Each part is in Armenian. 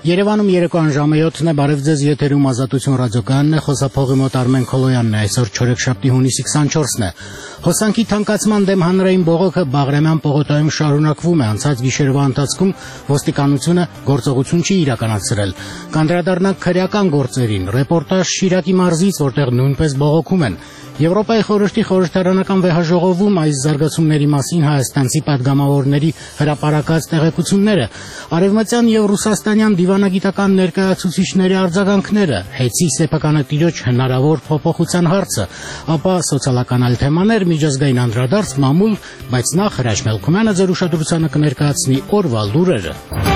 Երևանում երեկոյան ժամը 7-ն է, բարև ձեզ, եթերում Ազատություն ռադիոկայանն է, խոսափողի մոտ Արմեն Քոլոյանն է, այսօր չորեքշաբթի հունիսի 24-ն է։ Հոսանքի թանկացման դեմ հանրային բողոքը Բաղրամյան պողոտայում շարունակվում է, անցած գիշերվա ընթացքում ոստիկանությունը գործողություն չի իրականացրել։ Կանդրադառնանք քրեական գործերին, ռեպորտաժ Շիրակի մարզից, որտեղ նույնպես բողոքում են։ Եվրոպայի խորհրդի խորհրդարանական վեհաժողովում այս զարգացումների մասին հայաստանցի պատգամավորների հրապարակած տեղեկությունները, արևմտյան եւ ռուսաստանյան դիվանագիտական ներկայացուցիչների արձագանքները, հեծի սեփականը տիրոջ հնարավոր փոփոխության հարցը, ապա սոցիալական այլ թեմաներ, միջազգային անդրադարձ, մամուլ, բայց նախ Հրաչ Մելքումյանը ձեր ուշադրությանը կներկայացնի օրվա լուրերը։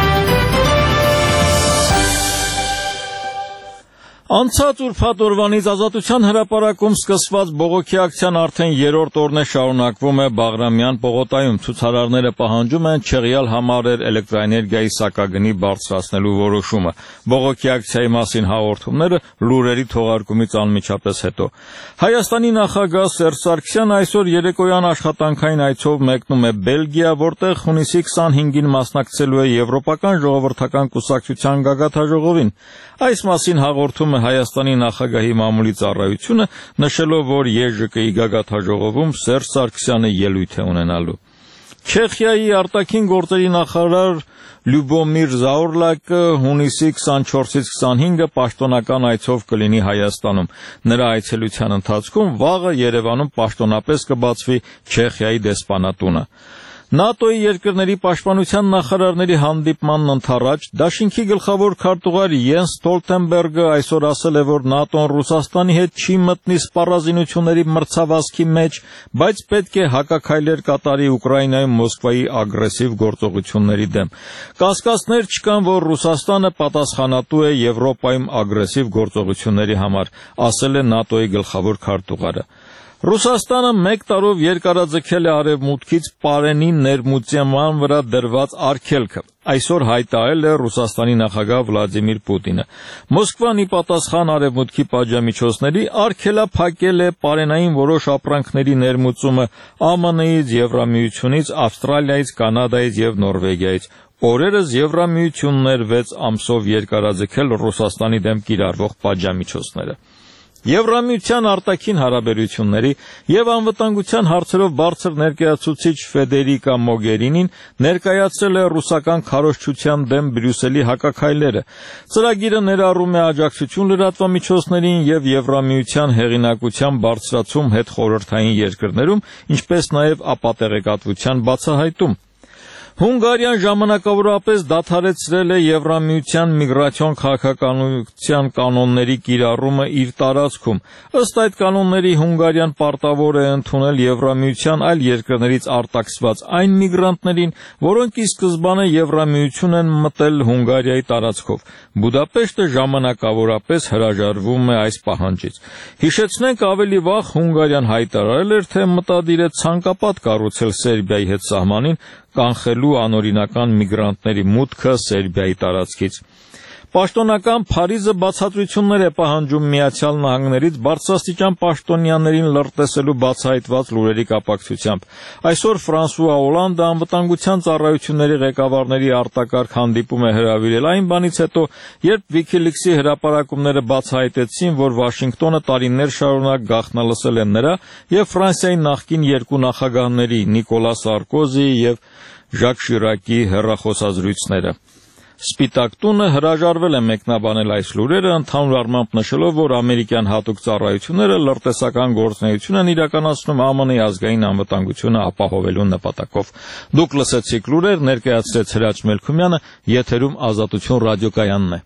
Անցած ուրբաթ օրվանից Ազատության հրապարակում սկսված բողոքի ակցիան արդեն երրորդ օրն է շարունակվում է Բաղրամյան պողոտայում։ Ցուցարարները պահանջում են չեղյալ համարեր էլեկտրաէներգիայի սակագնի բարձրացնելու որոշումը։ Բողոքի ակցիայի մասին հաղորդումները լուրերի թողարկումից անմիջապես հետո։ Հայաստանի նախագահ Սերժ Սարգսյանը այսօր երեկոյան աշխատանքային այցով մեկնում է Բելգիա, որտեղ հունիսի 25-ին մասնակցելու է Եվրոպական ժողովրդական կուսակցության գագաթնաժողովին։ Այս մասին հաղորդում է Հայաստանի նախագահի մամուլի ծառայությունը, նշելով, որ ԵԺԿ-ի գագաթնաժողովում Սերժ Սարգսյանը ելույթ է ունենալու։ Չեխիայի արտաքին գործերի նախարար Լյուբոմիր Զաուրլակը հունիսի 24-ից 25-ը պաշտոնական այցով կլինի Հայաստանում։ Նրա այցելության ընթացքում վաղը Երևանում պաշտոնապես կբացվի Չեխիայի դեսպանատունը։ ՆԱՏՕ-ի երկրների պաշտպանության նախարարների հանդիպմանն ընդառաջ դաշինքի գլխավոր քարտուղար Յենս Ստոլտենբերգը այսօր ասել է, որ ՆԱՏՕ-ն Ռուսաստանի հետ չի մտնի սպառազինությունների մրցավազքի մեջ, բայց պետք է հակաքայլեր կատարի Ուկրաինայում Մոսկվայի ագրեսիվ գործողությունների դեմ։ Կասկածներ չկան, որ Ռուսաստանը պատասխանատու է Եվրոպայում ագրեսիվ գործողությունների համար, ասել է ՆԱՏՕ-ի գլխավոր քարտուղարը։ Ռուսաստանը 1 տարով երկարաձգել է արևմուտքից Պարենի ներմուծման վրա դրված արգելքը։ Այսօր հայտարարել է Ռուսաստանի նախագահ Վլադիմիր Պուտինը։ Մոսկվան ի պատասխան արևմուտքի պատժամիջոցների արգելափակել է Պարենային որոշ ապրանքների ներմուծումը ԱՄՆ-ից, Եվրամիությունից, Ավստրալիայից, Կանադայից եւ Նորվեգիայից։ Օրերս Եվրամիությունն էր 6 ամսով երկարաձգել Ռուսաստանի դեմ կիրառվող պատժամիջոցները։ Եվրամիության արտաքին հարաբերությունների եւ անվտանգության հարցերով բարձր ներկայացուցիչ Ֆեդերիկա Մոգերինին ներկայացրել է ռուսական քարոզչության դեմ Բրյուսելի հակաքայլերը։ Ծրագիրը ներառում է աջակցություն լրատվամիջոցներին եւ Եվրամիության հեղինակության բարձրացում հետխորհրդային երկրներում, ինչպես նաեւ ապատեղեկատվության բացահայտում։ Հունգարիան ժամանակավորապես դադարեցրել է Եվրամիության միգրացիոն քաղաքականության կանոնների կիրառումը իր տարածքում։ Ըստ այդ կանոնների Հունգարիան պարտավոր է ընդունել Եվրամիության այլ երկրներից արտաքսված այն միգրանտներին, որոնք ի սկզբանե Եվրամիություն են մտել Հունգարիայի տարածքով։ Բուդապեշտը ժամանակավորապես հրաժարվում է այս պահանջից։ Հիշեցնենք, ավելի վաղ Հունգարիան հայտարարել էր, թե մտադիր է ցանկապատ կառուցել Սերբիայի հետ սահմանին, կանխելու անօրինական միգրանտների մուտքը Սերբիայի տարածքից։ Պաշտոնական Փարիզը բացատրություններ է պահանջում Միացյալ Նահանգներից բարձրաստիճան պաշտոնյաներին լրտեսելու բացահայտված լուրերի կապակցությամբ։ Այսօր Ֆրանսուଆ Օլանդը անվտանգության ծառայությունների ղեկավարների արտակարգ հանդիպում է հրավիրել այն բանից հետո, երբ Wikileaks-ի հրապարակումները բացահայտեցին, որ Վաշինգտոնը տարիներ շարունակ գաղտնալսել է նրա եւ Ֆրանսիայի նախկին երկու նախագահների Նիկոլա Սարկոզիի եւ Ժակ Շիրակի հեռախոսազրույցները։ Սպիտակ տունը հրաժարվել է մեկնաբանել այս լուրերը, ընդհանուր առմամբ նշելով, որ ամերիկյան հատուկ ծառայությունները լրտեսական գործունեություն են իրականացնում ԱՄՆ-ի ազգային անվտանգությունը ապահովելու նպատակով։ Դուք լսեցիք լուրեր, ներկայացրեց Հրաչ Մելքումյանը, եթերում Ազատություն ռադիոկայանն է։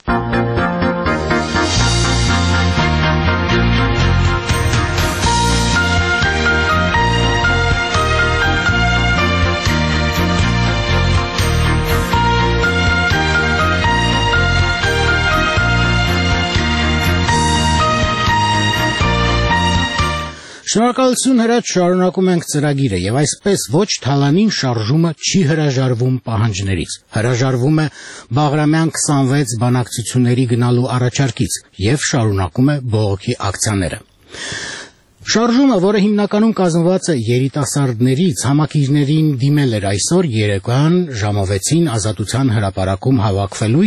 Շնորհակալություն Հրաչ, շարունակում ենք ծրագիրը եւ այսպես ոչ թալանին շարժումը չի հրաժարվում պահանջներից։ Հրաժարվում է Բաղրամյան 26 բանակցությունների գնալու առաջարկից եւ շարունակում է բողոքի ակցիաները։ Շարժումը, որը հիմնականում կազմված է երիտասարդներից, համակիրներին դիմել էր այսօր երեկոյան ժամը 6-ին Ազատության հրապարակում հավաքվելու եւ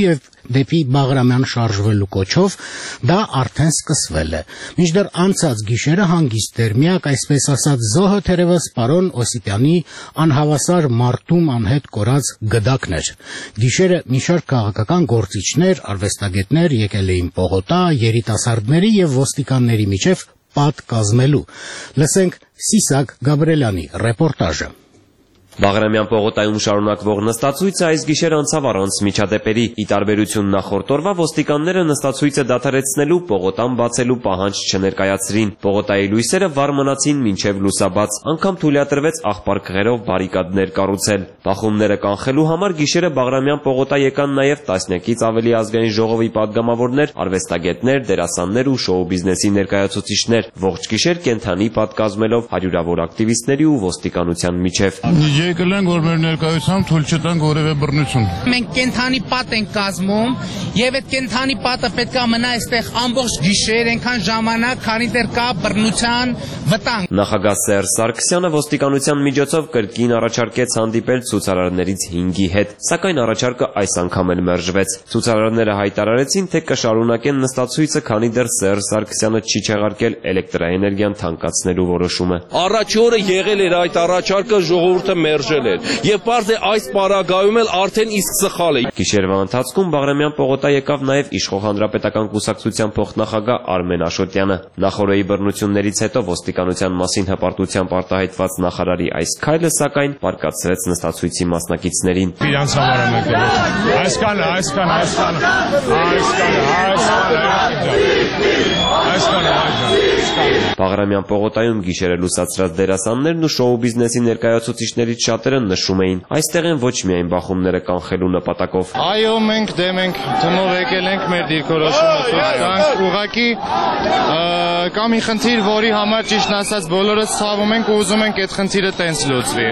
դեպի Բաղրամյան շարժվելու կոչով, դա արդեն սկսվել է։ Մինչդեռ անցած գիշերը հանգիստ դերմիակ, այսպես ասած, զոհը թերևս պարոն Օսիպյանի անհավասար մարտում անհետ կորած գդակն էր։ Գիշերը մի շարք քաղաքական գործիչներ, արվեստագետներ եկել էին Պողոտա, երիտասարդների եւ ոստիկանների միջև պատ կազմելու։ Լսենք Սիսակ Գաբրելյանի ռեպորտաժը։ Բաղրամյան պողոտայում շարունակվող նստացույցը այս գիշեր անցավ առանց միջադեպերի։ Ի տարբերություն նախորդ օրվա, ոստիկանները նստացույցը դադարեցնելու, Պողոտան բացելու պահանջ չներկայացրին։ Պողոտայի լույսերը վառ մնացին մինչև լուսաբաց, անգամ թույլատրվեց աղբարկղերով բարիկադներ կառուցել։ Բախումները կանխելու համար գիշերը Բաղրամյան պողոտա եկան նաև տասնյակից ավելի ազգային ժողովի падգամավորներ, արվեստագետներ, դերասաններ ու շոու բիզնեսի ներկայացուցիչներ, ողջ գիշեր կենդանի պատ կազմելով հարյուրավոր ակտիվիստների ու ոստիկանության միջև։ Եկել ենք, որ մեր ներկայությամբ թույլ չտանք որևէ բռնություն։ Մենք կենթանի պատ ենք կազմում եւ այդ կենթանի պատը պետք է մնա այստեղ ամբողջ գիշեր, այնքան ժամանակ, քանի դեռ կա բռնության վտանգ։ Նախագահ Սերժ Սարգսյանը ոստիկանության միջոցով կրկին առաջարկեց հանդիպել ցուցարարներից 5-ի հետ, սակայն առաջարկը այս անգամ էլ մերժվեց։ Ցուցարարները հայտարարեցին, թե կշարունակեն նստացույցը, քանի դեռ Սերժ Սարգսյանը չի չեղարկել էլեկտրաէներգիան թանկացնելու որոշումը։ Առաջի օրը եղել էր այդ առաջարկը, ժողովուրդը մերժել էր, եւ պարզ է այս պարագայում էլ արդեն իսկ սխալ է։ Գիշերվա ընթացքում Բաղրամյան պողոտա եկավ նաև Իշխող հանրապետական կուսակցության փոխնախագահ Արմեն Աշոտյանը։ Նախօրեի բռնություններից հետո ոստիկանության մասին հպարտությամբ արտահայտված նախարարի այս քայլը սակայն պարկացրեց նստացույցի մասնակիցներին։ Իրանց համար եմ եկել։ Բաղրամյան պողոտայում գիշերը լուսացրած դերասաններն ու շոու բիզնեսի ներկայացուցիչներից շատերը նշում էին, այստեղ են ոչ միայն բախումները կանխելու նպատակով։ Այո, մենք դեմ ենք, թմով եկել ենք մեր դիրքորոշումը ցույց տանք, ուղղակի կա մի խնդիր, որի համար ճիշտն ասած բոլորս ցավում ենք ու ուզում ենք այդ խնդիրը տենց լուծվի։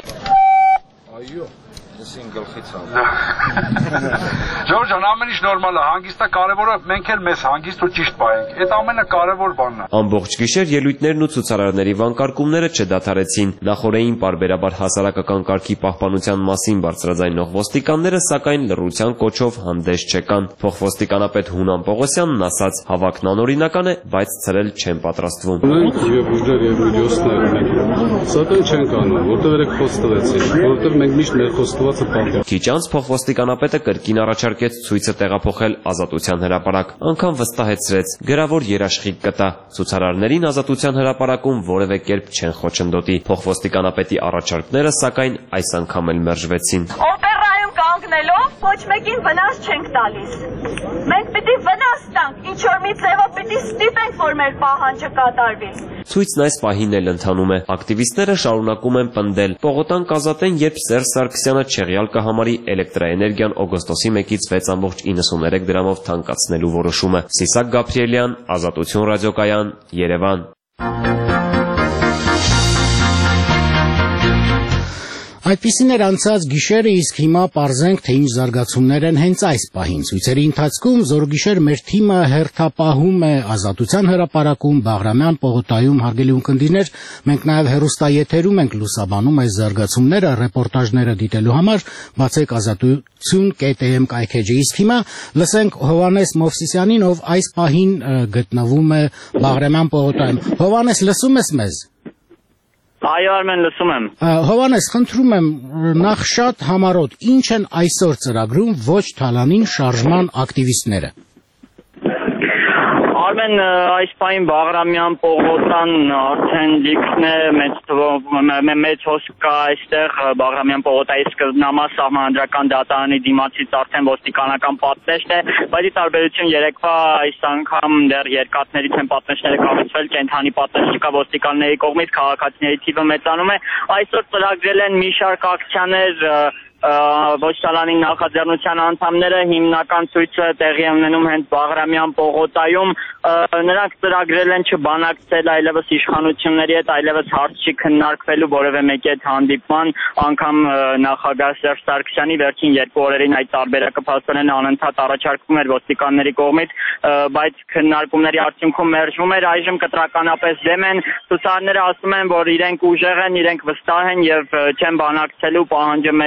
Ժորժան, ամեն ինչ նորմալ է, հանգիստը կարևորը մենք էլ մեզ հանգիստ ու ճիշտ պահենք։ Այդ ամենակարևոր բանն է։ Ամբողջ գիշեր ելույթներն ու ցուցարարների վանկարկումները չդադարեցին։ Նախորդային պարբերաբար հասարակական կարգի պահպանության մասին բարձրաձայնող ոստիկանները սակայն լռության կոչով հանդես չեկան։ Փոխոստիկանապետ Հունան Պողոսյանն ասաց, հավաքն անօրինական է, բայց ցրել չեն պատրաստվում։ Ունենք եւ ուժեր եւ միջոցներ ունենք, սակայն չենք անում, որտեղ երեք խոս տվեցին, որտեղ մենք միշտ ներխոստվածը պահում։ Քիչ անց փոխոստիկանապետը կրկին առաջարկեց ցույցը տեղափոխել Ազատության հրապարակ, անգամ վստահեցրեց, գրավոր երաշխիք կտա։ Ցուցարարներին Ազատության հրապարակում որևէ կերպ չեն խոչընդոտի։ Փոխոստիկանապետի առաջարկները սակայն այս անգամ էլ մերժվեցին։ Օպերայում կանգնելով ոչ մեկին վնաս չենք տալիս։ Մենք պիտի վնաս տանք, ինչ որ մի ձևով պիտի ստիպենք, որ մեր պահանջը կատարվի։ Ցույցն այս պահին էլ ընթանում է։ Ակտիվիստները շարունակում են պնդել, Պողոտան կազատեն, երբ Սերժ Սարգսյանը չեղյալ կհամարի էլեկտրաէներգիան օգոստոսի 1-ից 6.93 դրամով թանկացնելու որոշումը։ Սիսակ Գաբրելյան, Ազատություն ռադիոկայան, Երևան։ Այդպիսին էր անցած գիշերը, իսկ հիմա պարզենք, թե ինչ զարգացումներ են հենց այս պահին։ Ցույցերի ընթացքում զորգիշեր մեր թիմը հերթապահում է Ազատության հրապարակում, Բաղրամյան պողոտայում, հարգելի ունկնդիրներ, մենք նաև հեռուստաեթերում ենք լուսաբանում այս զարգացումները, ռեպորտաժները դիտելու համար, բացեք azatություն.am կայքեջը։ Իսկ հիմա լսենք Հովհաննես Մովսիսյանին, ով այս պահին գտնվում է Բաղրամյան պողոտայում։ Հովհաննես, լսում ես մեզ։ Այո, Արմեն, լսում եմ։ Հովհաննես, խնդրում եմ, նախ շատ համառոտ, ինչ են այսօր ծրագրում ոչ թալանին շարժման ակտիվիստները։ Արմեն, այս պահին Բաղրամյան պողոտան արդեն լիքն է, մեծ հոսք կա այստեղ, Բաղրամյան պողոտայի սկզբնամաս սահմանադրական դատարանի դիմացից արդեն ոստիկանական պատնեշտ է, բայց ի տարբերություն երեկվա այս անգամ դեռ երկաթներից են պատնեշտները կառուցվել, կենդանի պատնեշտ չկա, ոստիկանների կողմից քաղաքացիների թիվը մեծանում է։ Այսօր ծրագրել են մի շարք ակցիաներ ոչ թալանի նախաձեռնության անդամները, հիմնական ցույցը տեղի ունենում հենց Բաղրամյան պողոտայում, նրանք ծրագրել են չբանակցել այլևս իշխանությունների հետ, այլևս հարց չի քննարկվելու որևէ մեկի հետ հանդիպման, անգամ նախագահ Սերժ Սարգսյանի վերջին 2 օրերին այդ տարբերակը փաստորեն անընդհատ առաջարկվում էր ոստիկանների կողմից, բայց քննարկումների արդյունքում մերժվում էր, այժմ կտրականապես դեմ են, ցուցարարները ասում են, որ իրենք ուժեղ են, իրենք վստահ են եւ չեն բանակցելու, պահանջը մեկն է,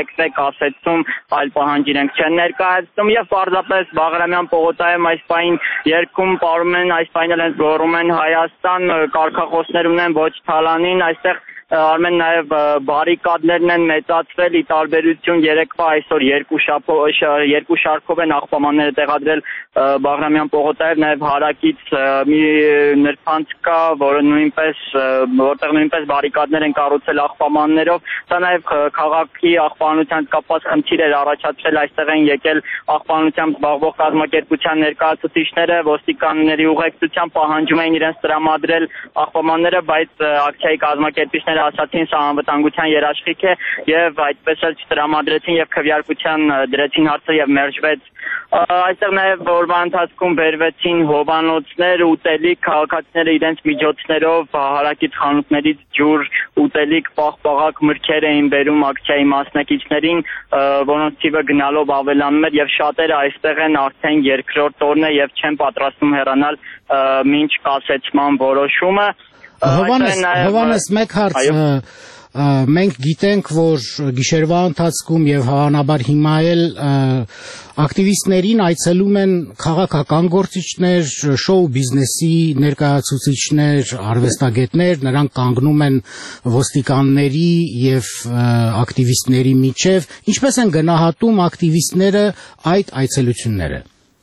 կասեցում, այլ պահանջ իրենք չեն ներկայացնում եւ պարզապես Բաղրամյան պողոտայում այս պահին երգում պարում են, այս պահին էլ հենց գոռում են Հայաստան, կարգախոսներ ունեն ոչ թալանին, այստեղ Արմեն նաև բարիկադներն են մեծացվել ի տարբերություն երեկվա այսօր երկու շարքով են աղբամանները տեղադրել Բաղրամյան պողոտայով նաև հարակից մի նրբանց կա, որտեղ նույնպես բարիկադներ են կառուցել աղբամաններով, սա նաև քաղաքի աղբանությամբ կապված խնդիր էր առաջացրել, այստեղ են եկել աղբանությամբ զբաղվող կազմակերպության ներկայացուցիչները, ոստիկանների ուղեկցությամբ պահանջում էին իրենց տրամադրել աղբամանները, բայց ակցիայի կազմակերպիչները ասացին սա անվտանգության երաշխիք է եւ այդպես էլ չտրամադրեցին եւ քվեարկության դրեցին հարցը եւ մերժվեց այստեղ նաեւ օրվա ընթացքում բերվեցին հովանոցներ, ուտելիք, քաղաքացիները իրենց միջոցներով հարակից խանութներից ջուր, ուտելիք, պաղպաղակ մրգեր էին բերում ակցիայի մասնակիցներին, որոնց թիվը գնալով ավելանում էր եւ շատերը այստեղ են արդեն երկրորդ օրն է եւ չեն պատրաստվում հեռանալ մինչ կասեցման որոշումը Հովանես, մեկ հարց, մենք գիտենք, որ գիշերվա ընթացքում եւ հավանաբար հիմա էլ ակտիվիստներին այցելում են քաղաքական գործիչներ, շոու բիզնեսի ներկայացուցիչներ, արվեստագետներ, նրանք կանգնում են ոստիկանների եւ ակտիվիստների միջև, ինչպես են գնահատում ակտիվիստները այդ այցելությունները։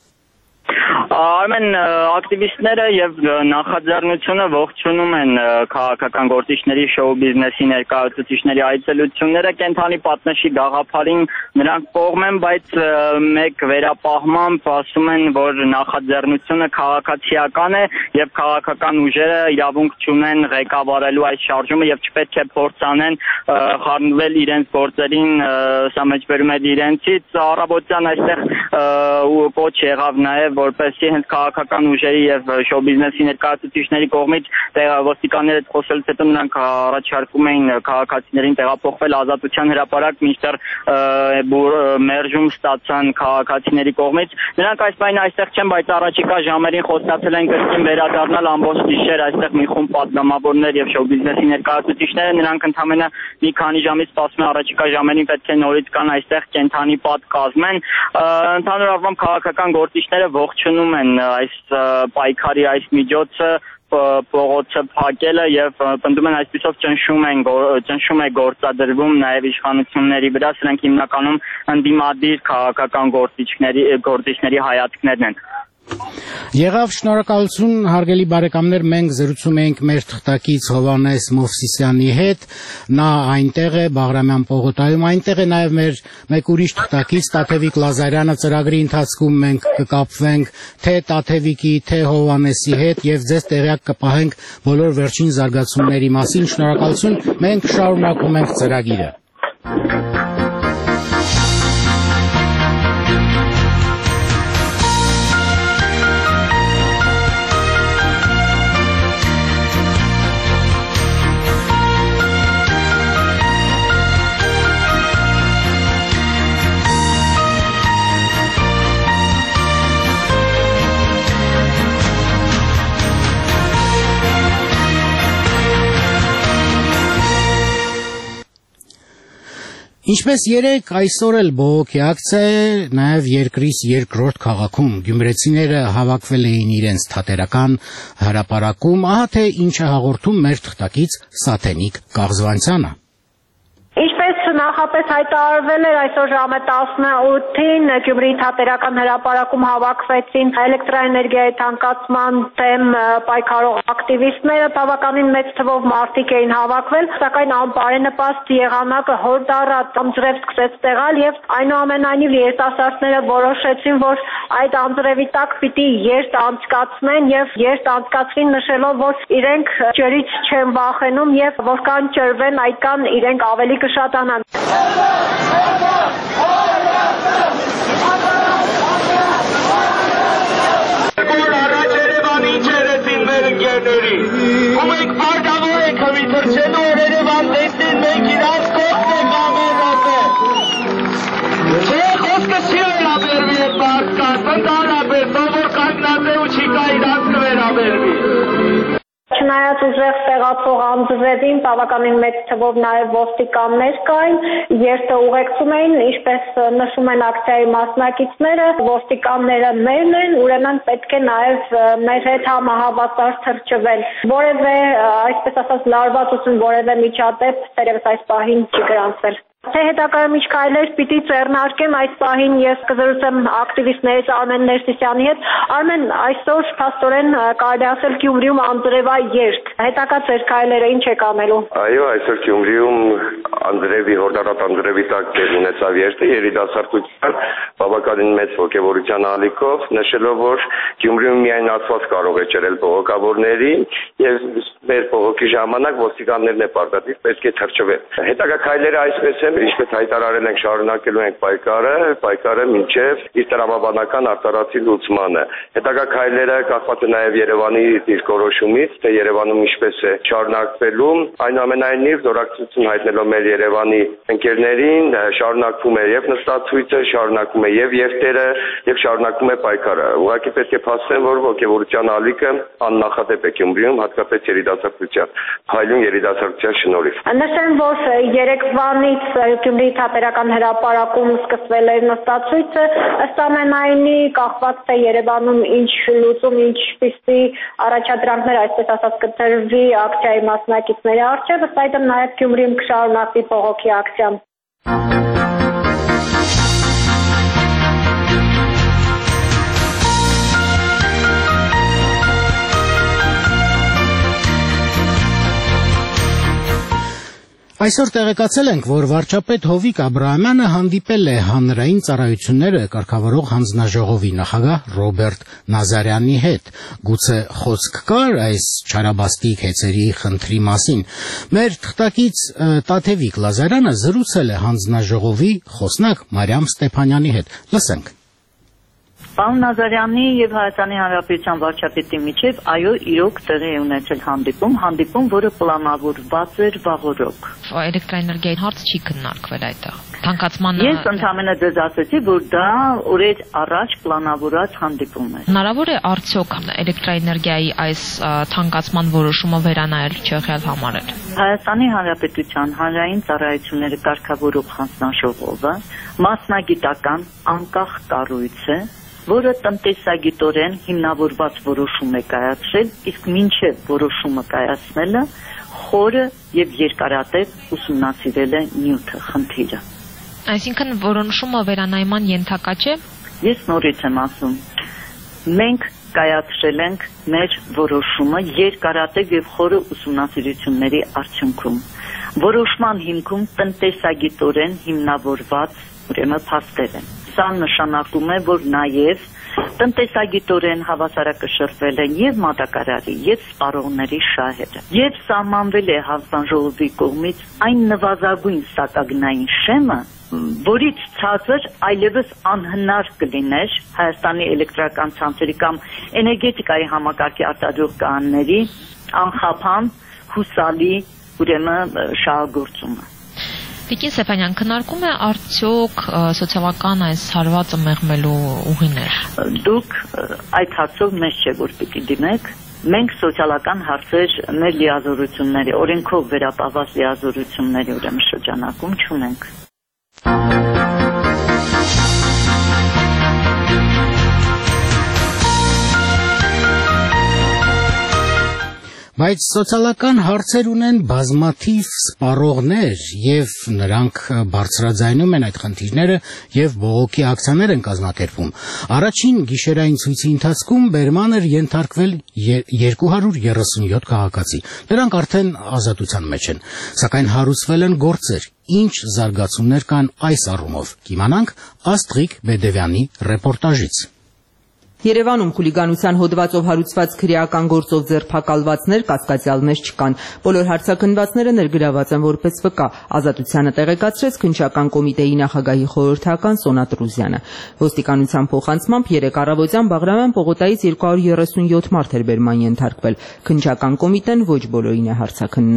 Արմեն ակտիվիստները եւ նախաձեռնությունը ողջունում են քաղաքական գործիչների շոու բիզնեսի ներկայացուցիչների այցելությունները կենթանի պատնեշի գաղափարին նրանք կողմ են, բայց մեկ վերապահմամբ ասում են, որ նախաձեռնությունը քաղաքացիական է եւ քաղաքական ուժերը իրավունք չունեն ղեկավարելու այս շարժումը եւ չպետք է փորձանեն խառնվել իրենց գործերին, սա մեջբերում է իրենցից առավոտյան այստեղ կոչ եղավ նաեւ որպես հենց քաղաքական ուժերի եւ շոու բիզնեսի ներկայացուցիչների կողմից ոստիկանները խոսելուց հետո նրանք առաջարկում էին քաղաքացիներին տեղափոխվել Ազատության հրապարակ, մինչդեռ մերժում ստացան քաղաքացիների կողմից։ Նրանք այս պահին այստեղ չեն, բայց առաջիկա ժամերին խոստացել են կրկին վերադառնալ ամբողջ գիշեր այստեղ մի խումբ պատգամավորներ եւ շոու բիզնեսի ներկայացուցիչները, նրանք ընդամենը մի քանի ժամից սպասում են առաջիկա ժամերին պետք է նորից կան այստեղ կենթանի պատ կազմեն։ Ընդհանուր առմամբ քաղաքական գործիչները ողջունում են այս պայքարի այս միջոցը փողոցը փակելը եւ պնդում են այսպիսով ճնշում է գործադրվում նաեւ իշխանությունների վրա, սրանք հիմնականում ընդդիմադիր քաղաքական գործիչների հայացքներն են։ Եղավ, շնորհակալություն, հարգելի բարեկամներ, մենք զրուցում էինք մեր թղթակից Հովանես Մովսիսյանի հետ, նա այնտեղ է Բաղրամյան պողոտայում, այնտեղ է նաև մեր մեկ ուրիշ թղթակից Տաթևիկ Լազարյանը, ծրագրի ընթացքում մենք կկապվենք թե Տաթևիկի, թե Հովանեսի հետ եւ ձեզ տեղյակ կպահենք բոլոր վերջին զարգացումների մասին, շնորհակալություն, մենք շարունակում ենք ծրագիրը։ Ինչպես երեք այսօր էլ բողոքի ակցիա է նաև երկրից երկրորդ քաղաքում գյումրեցիները հավաքվել էին իրենց թատերական հրապարակում, ահա թե ինչ է հաղորդում մեր թղթակից Սաթենիկ Կաղզվանցյանը։ Ինչպես նախապես հայտարարվել էր այսօր ժամը 18-ին Գյումրիի թատերական հրապարակում հավաքվեցին էլեկտրաէներգիայի թանկացման դեմ պայքարող ակտիվիստները, բավականին մեծ թվով մարդիկ էին հավաքվել, սակայն անբարենպաստ եղանակը հորդառատ անձրև սկսեց տեղալ եւ այնուամենայնիվ երիտասարդները որոշեցին, որ այդ անձրևի տակ պիտի երթ անցկացնեն եւ երթ անցկացվին նշելով, որ իրենք ջրից չեն վախենում եւ որքան ջրվեն այդքան իրենք ավելի կշատանան։ Չնայած ուժեղ տեղափոխ անձրևին բավականին մեծ թվով նաև ոստիկաններ կային, երթը ուղեկցում էին, ինչպես նշում են ակցիայի մասնակիցները, ոստիկանները մերն են, ուրեմն պետք է նաև մեր հետ համահավասար թրջվել։ Որևէ, այսպես ասած, լարվածություն, որևէ միջադեպ թերևս այս պահին չի գրանցվել։ Թե հետագայում ինչ քայլեր պիտի ձեռնարկեմ, այս պահին ես կզրուցեմ ակտիվիստներից Արմեն Ներսիսյանի հետ։ Արմեն, այսօր փաստորեն կարելի ասել Գյումրիում անձրևա երթ։ Հետագա ձեր քայլերը ինչ եք անելու։ Այո, այսօր Գյումրիում անձրևի հորդառատ անձրևի տակ տեղի ունեցավ երթը երիտասարդության բավականին մեծ ոգևորության ալիքով, նշելով, որ Գյումրիում միայն ասված կարող է ճրել բողոքավորներին եւ մեր բողոքի ժամանակ ոստիկաններն է պարտադիր պետք է թրջվել։ Հետագա քայլերը այսպես են, ինչպես հայտարարել ենք, շարունակելու ենք պայքարը մինչև իր տրամաբանական արտարացի լուծմանը։ Հետագա քայլերը կախված է նաև Երևանի դիրքորոշումից, թե Երևանում ինչպես է շարունակվելու, այնուամենայնիվ զորակցություն հայտնելով մեր Երևանի ընկերներին, շարունակվում է եւ նստացույցը, շարունակվում է եւ երթերը եւ շարունակվում է պայքարը։ Ուղղակի պետք է փաստեն, որ ոգևորության ալիքը աննախադեպ է Գյումրիում, հատկապես երիտասարդության, հայլուն երիտասարդության շնորհիվ։ Նշեմ, որ երեկվանից Գյումրիի թատերական հրապարակում սկսվել էր նստացույցը, ըստ ամենայնի կախված թե Երևանում ինչ լուծում, ինչպիսի առաջադրանքներ, այսպես ասած, կտրվի ակցիայի մասնակիցների առջև, ըստ այդմ նաև Գյումրիում կշարունակվի բողոքի ակցիան։ Այսօր տեղեկացել ենք, որ վարչապետ Հովիկ Աբրահամյանը հանդիպել է հանրային ծառայությունները կարգավորող հանձնաժողովի նախագահ Ռոբերտ Նազարյանի հետ։ Գուցե խոսք կար այս չարաբաստիկ հեծերի խնդրի մասին։ Մեր թղթակից Տաթևիկ Լազարյանը զրուցել է հանձնաժողովի խոսնակ Մարիամ Ստեփանյանի հետ։ Լսենք։ Պարոն Նազարյանի եւ Հայաստանի Հանրապետության վարչապետի միջև այո իրոք տեղի է ունեցել հանդիպում, որը պլանավորված էր վաղօրոք։ Էլեկտրաէներգիայի հարց չի քննարկվել այդտեղ։ Թանկացմանը Ես ընդհանրապես ձեզ ասացի, որ դա օրեր առաջ պլանավորած հանդիպում է։ Հնարավոր է արդյոք էլեկտրաէներգիայի այս թանկացման որոշումը վերանայել չեղյալ համարել։ Հայաստանի Հանրապետության հանրային ծառայությունները կարգավորող հանձնաժողովը մասնագիտական անկախ կառույց է, որը տնտեսագիտորեն հիմնավորված որոշում է կայացրել, իսկ մինչև որոշումը կայացնելը խորը եւ երկարատև ուսումնասիրել է նյութը, խնդիրը։ Այսինքն որոշումը վերանայման ենթակա չէ։ Ես նորից եմ ասում, մենք կայացրել ենք մեր որոշումը երկարատև եւ խորը ուսումնասիրությունների արդյունքում։ Որոշման հիմքում տնտեսագիտորեն հիմնավորված ուրեմն փաստեր են։ Սա նշանակում է, որ նաև տնտեսագիտորեն հավասարակշռվել են եւ մատակարարի, եւ սպառողների շահերը։ Եվ սահմանվել է հանձնաժողովի կողմից այն նվազագույն սակագնային շեմը, որից ցածր այլևս անհնար կլիներ Հայաստանի էլեկտրական ցանցերի կամ էներգետիկայի համակարգի արտադրողների անխափան հուսալի ուրեմն շահագործումը։ Տիկին Ստեփանյան, քննարկում է արդյոք սոցիալական այս հարվածը մեղմելու ուղիներ։ Դուք այդ հարցով մեզ չէ որ պիտի դիմեք։ Մենք սոցիալական հարցեր մեր լիազորությունների, օրենքով վերապահված լիազորությունների ուրեմն շրջանակում չունենք։ Բայց սոցիալական հարցեր ունեն բազմաթիվ սպառողներ եւ նրանք բարձրաձայնում են այդ խնդիրները եւ բողոքի ակցիաներ են կազմակերպում։ Առաջին գիշերային ցույցի ընթացքում բերման էր ենթարկվել 237 քաղաքացի։ Նրանք արդեն ազատության մեջ են, սակայն հարուցվել են գործեր։ Ինչ զարգացումներ կան այս առումով։ Կիմանանք Աստղիկ Բեդևյանի ռեպորտաժից։ Երևանում խուլիգանության հոդվածով հարուցված քրեական գործով ձերբակալվածներ, կասկածյալներ չկան։ Բոլոր հարցաքննվածները ներգրաված են որպես վկա։ Ազատությանը տեղեկացրեց քննչական կոմիտեի նախագահի խորհրդական Սոնա Տրուզյանը։ Ոստիկանության փոխանցմամբ 3 առավոտյան Բաղրամյան պողոտայից 237 մարդ էր բերման ենթարկվել։ Քննչական կոմիտեն ոչ բոլորին է հարցաքննել։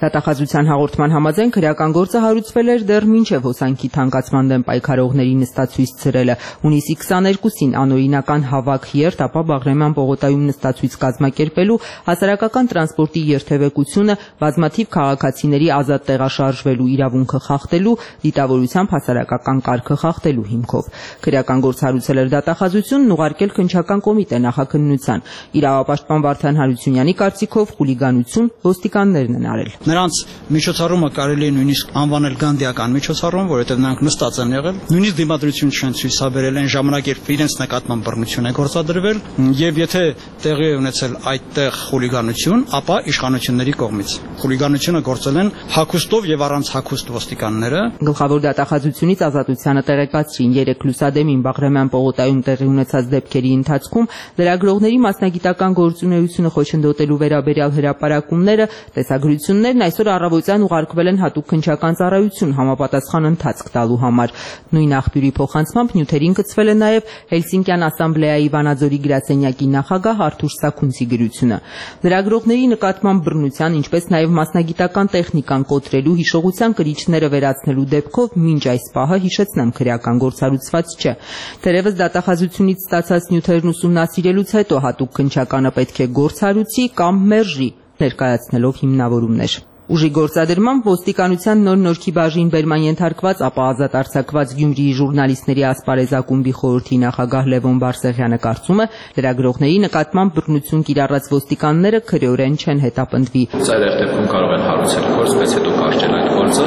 Դատախազության հաղորդման համաձայն քրեական գործը հարուցվել էր դեռ մինչև հոսանքի թանկացման դեմ պայքարողների նստացույց ցրելը։ Հունիսի 22-ին անօրինական հավաք երթ, ապա Բաղրամյան պողոտայում նստացույց կազմակերպելու, հասարակական տրանսպորտի երթևեկությունը, բազմաթիվ քաղաքացիների ազատ տեղաշարժվելու իրավունքը խախտելու, դիտավորությամբ հասարակական կարգը խախտելու հիմքով։ Քրեական գործ հարուցել էր դատախազությունն ուղարկել քննչական կոմիտե նախաքննության։ Իրավապաշտպան Վարդան Հարությունյանի կարծիքով խուլիգանություն ոստիկաններն են արել։ Նրանց միջոցառումը կարելի է նույնիսկ անվանել գանդիական միջոցառում, որովհետև նրանք նստած են եղել, նույնիսկ դիմադրություն չեն ցույցաբերել այն ժամանակ, երբ իրենց նկատմամբ բռնություն է գործադրվել, եւ եթե տեղի է ունեցել այդտեղ խուլիգանություն, ապա իշխանությունների կողմից։ Խուլիգանությունը գործել են հագուստով եւ առանց հագուստ ոստիկանները։ Գլխավոր դատախազությունից ազատությանը տեղեկացրին 3 լուսադեմին Բաղրամյան պողոտայում տեղի ունեցած դեպքերի ընթացքում լրագրողների մասնագիտական գործունեությունը խոչընդոտելու վերաբերյալ հրապարակումները, տեսագրություններն այսօր առավոտյան ուղարկվել են հատուկ քննչական ծառայություն համապատասխան ընթացք տալու համար։ Նույն աղբյուրի փոխանցմամբ նյութերին գծվել է նաև Հելսինկյան ասամբլեայի Վանաձորի գրասենյակի նախագահ Արթուր Սաքունցի գրությունը։ Լրագրողների նկատմամբ բռնության, ինչպես նաև մասնագիտական տեխնիկան կոտրելու, հիշողության կրիչները վերացնելու դեպքով մինչ այս պահը, հիշեցնեմ, քրեական գործ հարուցված չէ։ Թերևս դատախազությունից ստացած նյութերն ուսումնասիրելուց հետո հատուկ քննչականը պետք է գործ հարուցի կամ մերժի, ներկայացնելով հիմնավորումներ։ Ուժի գործադրմամբ ոստիկանության նոր նորքի բաժին բերման ենթարկված, ապա ազատ արձակված Գյումրիի ժուրնալիստների ասպարեզ ակումբի խորհրդի նախագահ Լևոն Բարսեղյանը կարծում է, լրագրողների նկատմամբ բռնություն կիրառած ոստիկանները քրեորեն չեն հետապնդվի։ Ծայրահեղ դեպքում կարող են հարուցել գործ, բայց հետո կարճել այդ գործը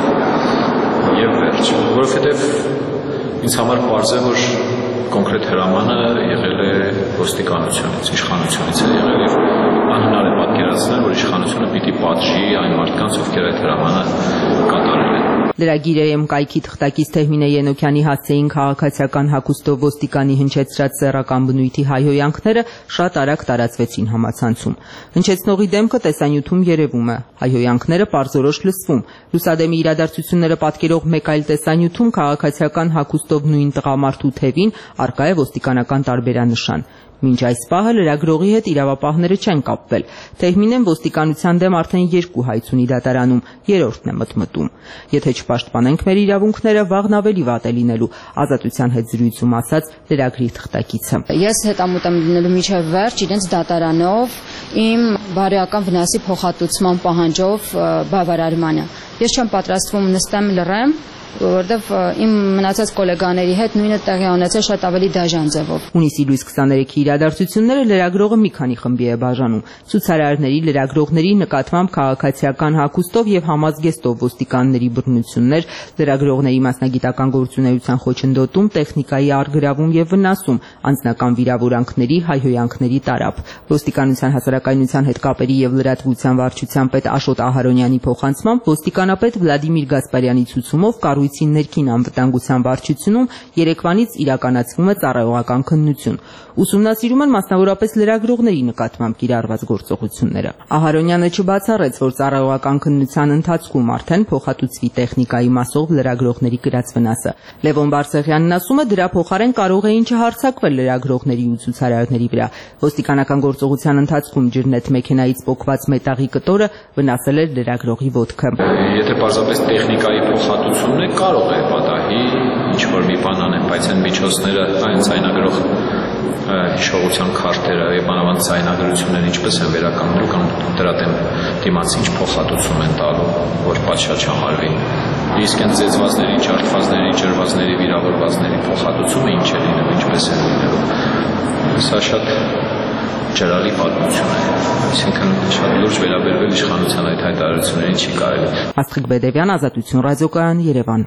եւ վերջ, որովհետեւ ինձ համար պարզ է, որ կոնկրետ հրամանը եղել է ոստիկանությունից, իշխանությունից է եղել եւ անհնար է պատկերացնել, որ իշխանությունը պիտի պատժի այն մարդկանց, ովքեր այդ հրամանը կատարել են։ Լրագիրայեմ կայքի թղթակից Թեհմինե Ենոքյանի հասցեին քաղաքացիական հագուստով ոստիկանի հնչեցրած սեռական բնույթի հայհոյանքները շատ արագ տարածվեցին համացանցում։ Հնչեցնողի դեմքը տեսանյութում երևում է, հայհոյանքները պարզորոշ լսվում։ Լուսադեմի իրադարձությունները պատկերող մեկ այլ տեսանյութում քաղաքացիական հագուստով նույն տղամարդու թևին առկա է ոստիկանական տարբերանշան։ Մինչ այս պահը լրագրողի հետ իրավապահները չեն կապվել։ Թեհմինեն ոստիկանության դեմ արդեն 2 հայց ունի դատարանում, 3-րդն է մտմտում։ Եթե չպաշտպանենք մեր իրավունքները, վաղն ավելի վատ է լինելու, ազատության հետ զրույցում ասաց լրագրի թղթակիցը։ Ես հետամուտ եմ լինելու մինչև վերջ իրենց դատարանով իմ բարոյական վնասի փոխհատուցման պահանջով բավարարմանը։ Ես չեմ պատրաստվում նստեմ լռեմ, որովհետև իմ մնացած գոլեգաների հետ նույնը տեղի ունեցել շատ ավելի դաժան ձևով։ Հունիսի լույս 23-ի իրադարձությունները լրագրողը մի քանի խմբի է բաժանում։ Ցուցարարների, լրագրողների նկատմամբ քաղաքացիական հագուստով եւ համազգեստով ոստիկանների բռնություններ, լրագրողների մասնագիտական գործունեության խոչընդոտում, տեխնիկայի առգրավում եւ վնասում, անձնական վիրավորանքների, հայհոյանքների տարափ։ Ոստիկանության հասարակայնության հետ կապերի եւ լրատվության վարչության պետ Աշոտ Ահարոնյանի փոխանցմամբ ոստիկանապետ Վլադիմիր Գասպարյանի ցուցումով կառույցի ներքին անվտանգության վարչությունում երեկվանից իրականացվում է ծառայողական քննություն։ Ուսումնասիրում են մասնավորապես լրագրողների նկատմամբ կիրառված գործողությունները։ Ահարոնյանը չբացառեց, որ ծառայողական քննության ընթացքում արդեն փոխհատուցվի տեխնիկայի մասով լրագրողների կրած վնասը։ Լևոն Բարսեղյանն ասում է, դրա փոխարեն կարող էին չհարձակվել լրագրողների ու ցուցարարների վրա։ Ոստիկանական գործողության ընթացքում ջրնետ մեքենայից պոկված մետաղի կտորը վնասել էր լրագրողի ոտքը։ Եթե պարզապես տեխնիկայի փոխհատուցումն է, կարող է պատահի ինչ-որ մի բան անեն, բայց այն միջոցները, այն ցայնագրող հիշողության քարտերը եւ բանավանդ ցայնագրությունները ինչպես են վերականգնելու կամ դրա դեմ դիմացի ինչ փոխհատուցում են տալու, որ պատշաճ համարվի։ Իսկ այն ծեծվածների, ջարդվածների, ջրվածների, վիրավորվածների փոխհատուցումը ինչ է լինելու, ինչպես է լինելու։ Սա շատ ջրալի պատմություն է, այսինքն շատ լուրջ վերաբերվել իշխանության այդ հայտարարություններին չի կարելի։ Աստղիկ Բեդևյան, Ազատություն ռադիոկայան, Երևան։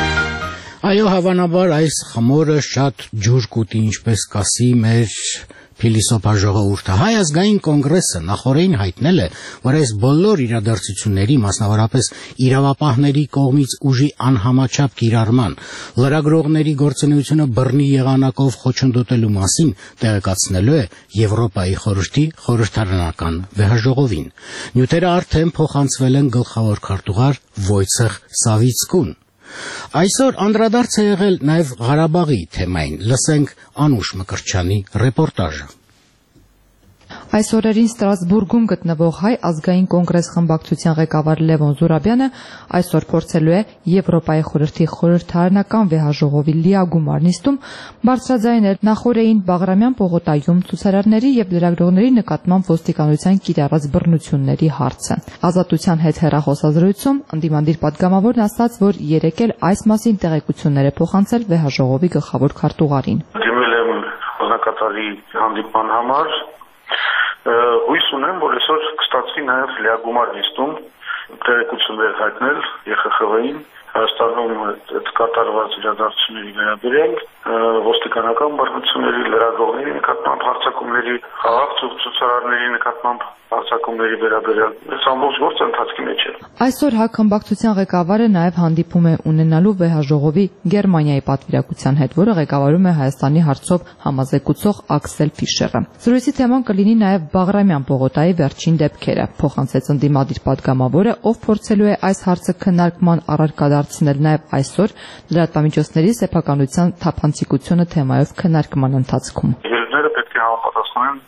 Այո, հավանաբար այս խմորը շատ ջուր կուտի, ինչպես կասի մեր Փիլիսոփա Հայ ազգային կոնգրեսը նախորդին հայտնել է, որ այս բոլոր իրադարձությունների, մասնավորապես իրավապահների կողմից ուժի անհամաչափ կիրառման, լրագրողների գործունեությունը բռնի եղանակով խոչընդոտելու մասին տեղեկացնելու է Եվրոպայի խորհրդի խորհրդարանական վեհաժողովին։ Նյութերը արդեն փոխանցվել են գլխավոր քարտուղար Վոյցեխ Սավիցկուն։ Այսօր անդրադարձ է եղել նաև Ղարաբաղի թեմային։ Լսենք Անուշ Մկրտչյանի ռեպորտաժը։ Այս օրերին Ստրասբուրգում գտնվող Հայ ազգային կոնգրես խմբակցության ղեկավար Լևոն Զուրաբյանը այսօր փորձելու է Եվրոպայի խորհրդի խորհրդարանական վեհաժողովի լիագումար նիստում բարձրաձայնել նախորդին Բաղրամյան պողոտայում ցուցարարների եւ լրագրողների նկատմամբ ոստիկանության կիրառած բռնությունների հարցը։ Ազատության հետ հեռախոսազրույցում ընդդիմադիր պատգամավորն ասաց, որ երեկ էլ այս մասին տեղեկություններ է փոխանցել վեհաժողովի գլխավոր քարտուղարին։ Դիմել եմ հանրակատարի հանդիպման համար հույս ունեմ, որ այսօր կստացվի նաև լիագումար նիստում տեղեկություններ հայտնել ԵԽԽՎ-ին Հայաստանում կատարված իրադարձությունների վերաբերյալ, ոստիկանական բռնությունների, լրագրողների նկատմամբ հարձակումների, խաղաղ ցուցարարների նկատմամբ հարձակումների վերաբերյալ այս ամբողջ գործը ընթացքի մեջ է։ Այսօր ՀԱԿ խմբակցության ղեկավարը նաև հանդիպում է ունենալու վեհաժողովի Գերմանիայի պատվիրակության հետ, որը ղեկավարում է Հայաստանի հարցով համազեկուցող Աքսել Ֆիշերը։ Զրույցի թեման կլինի նաև Բաղրամյան պողոտայի վերջին դեպքերը, փոխանցեց ընդդիմադիր պատգամավորը, ով փորձելու է այս հարցը քննարկման առարկա դարձնել նաև այսօր լրատվամիջոցների սեփականության թափանցիկությունը թեմայով քննարկման ընթացքում։ Ելույթները պետք է համապատասխանեն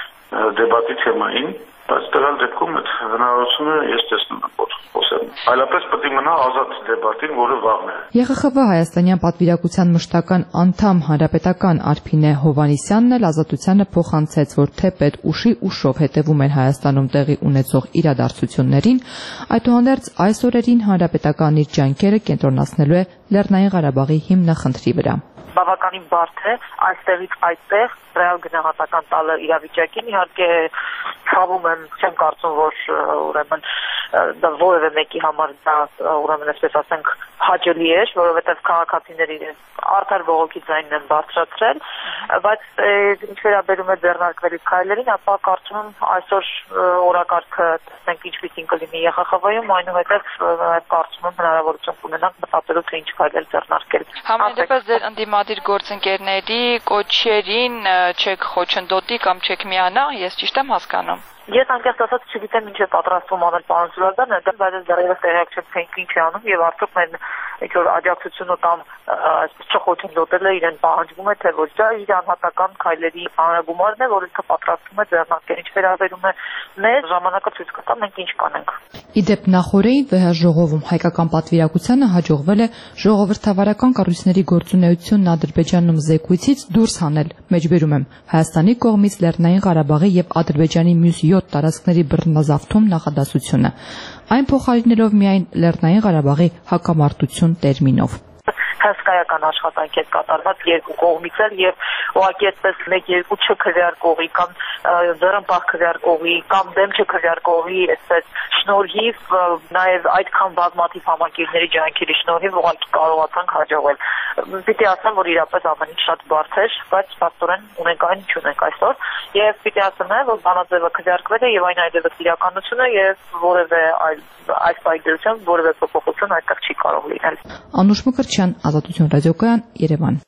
դեբատի թեմային, բայց տվյալ դեպքում այդ հնարավորությունը ես տեսնում եմ, որ խոսեմ։ Այլապես պետք է մնա ազատ դեբատին, որը վաղն է։ ԵԽԽՎ Հայաստանյան պատվիրակության մշտական անդամ հանրապետական Արփինե Հովհաննիսյանն էլ Ազատությանը փոխանցեց, որ թեպետ ուշի ուշով հետևում են Հայաստանում տեղի ունեցող իրադարձություններին, այդուհանդերձ այս օրերին հանրապետական իր ջանքերը կենտրոնացնելու է Լեռնային Ղարաբաղի հիմնախնդրի վրա։ Բավականին բարդ է այստեղից այդտեղ ռեալ գնահատական տալը իրավիճակին, իհարկե ցավում եմ, չեմ կարծում, որ ուրեմն դա որևէ մեկի համար դա ուրեմն այսպես ասենք հաճելի էր, որովհետև քաղաքացիների արդար բողոքի ձայնն են բարձրացրել, բայց ինչ վերաբերում է ձեռնարկվելիք քայլերին, ապա կարծում եմ այսօր օրակարգը տեսնենք ինչպիսին կլինի ԵԽԽՎ-ում, այնուհետև կարծում եմ հնարավորություն կունենանք մտածելու թե ինչ քայլեր ձեռնարկել։ Համենայնիվ ձեր ընդդիմադիր գործընկերների կոչերին չեք խոչընդոտի կամ չեք միանա, ես ճիշտ եմ հասկանում։ Ես անկեղծ ասած չգիտեմ ինչ է պատրաստվում անել պարոն Զուրաբյանը, բայց դեռևս տեղյակ չեմ թե ինչ է անում եւ արդյոք մեր ինչ-որ աջակցությունը կամ այսպես չխոչընդոտելը իրեն պահանջվում է թե ոչ, դա իր անհատական քայլերի հանրագումարն է, որը պատրաստվում է ձեռնարկել։ Ինչ վերաբերում է մեզ, ժամանակը ցույց կտա մենք ինչ կանենք։ Իդեպ նախորդին վեհաժողովում հայկական պատվիրակությանը հաջողվել է ժողովրդավարական կառույցների գործունեությունն Ադրբեջանում զեկույցից դուրս հանել, մեջբերում եմ, Հայաստանի կողմից Լեռնային Ղարաբաղի եւ Ադրբեջանի մյուս 7 տարածքների բռնազավթում նախադասությունը, այն փոխարինելով միայն Լեռնային Ղարաբաղի հակամարտություն տերմինով։ Հսկայական աշխատանք է կատարված երկու կողմից էլ եւ ուղղակի այսպես 1-2 չքվեարկողի կամ ձեռնպահ քվեարկողի կամ դեմ չքվեարկողի այսպես շնորհիվ նաեւ այդքան բազմաթիվ համակիրների ջանքերի շնորհիվ ուղղակի կարողացանք հաջողել։ Պիտի ասեմ, որ իրապես ամեն ինչ շատ բարդ էր, բայց փաստորեն ունենք այն ինչ ունենք այսօր եւ պիտի ասեմ նաեւ, որ բանաձևը քվեարկվել է եւ այն այլևս իրականություն է եւ որևէ այլ այս պայքարությամբ որևէ փոփոխություն այդտեղ չի կարող լինել։ Անուշ Մկրտչյան, Ազատություն ռադիոկայան, Երևան։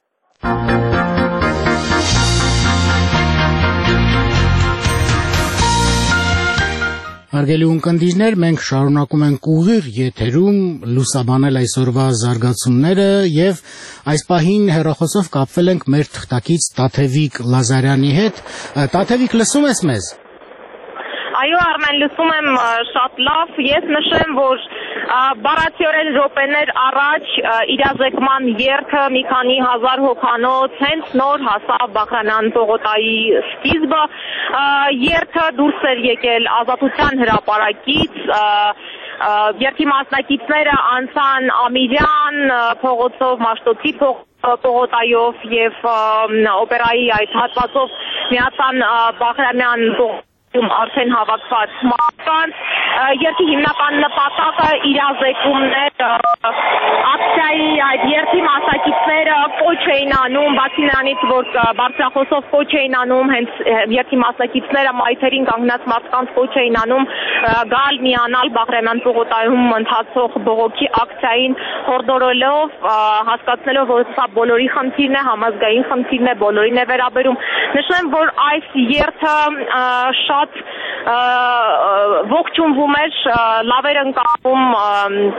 Հարգելի ունկնդիրներ, մենք շարունակում ենք ուղիղ եթերում լուսաբանել այսօրվա զարգացումները եւ այս պահին հեռախոսով կապվել ենք մեր թղթակից Տաթևիկ Լազարյանի հետ։ Տաթևիկ, լսում ես մեզ։ Այո, Արմեն, լսում եմ շատ լավ։ Ես նշեմ, որ բառացիորեն րոպեներ առաջ իրազեկման երթը մի քանի հազար հոգանոց հենց նոր հասավ Բաղրամյան պողոտայի սկիզբը։ Երթը դուրս էր եկել Ազատության հրապարակից, երթի մասնակիցները անցան Ամիրյան փողոցով, Մաշտոցի պողոտայով եւ օպերայի այդ հատվածով միացան Բաղրամյան արդեն հավաքված մարդկանց, Երկի հիմնական նպատակը իրազեկումներ ակցիայի այդ երկի մասնակիցները կոչ էին անում, բացի նրանից, որ բարձրախոսով կոչ էին անում, հենց երկի մասնակիցները մայթերին կանգնած մարդկանց կոչ էին անում գալ միանալ Բաղրամյան պողոտայում ընթացող բողոքի ակցիային, հորդորելով, հասկացնելով, որ սա բոլորի խնդիրն է, համազգային խնդիրն է, բոլորին է վերաբերում։ Նշեմ, որ այս երթը շատ ողջունվում էր, լավ էր ընկալվում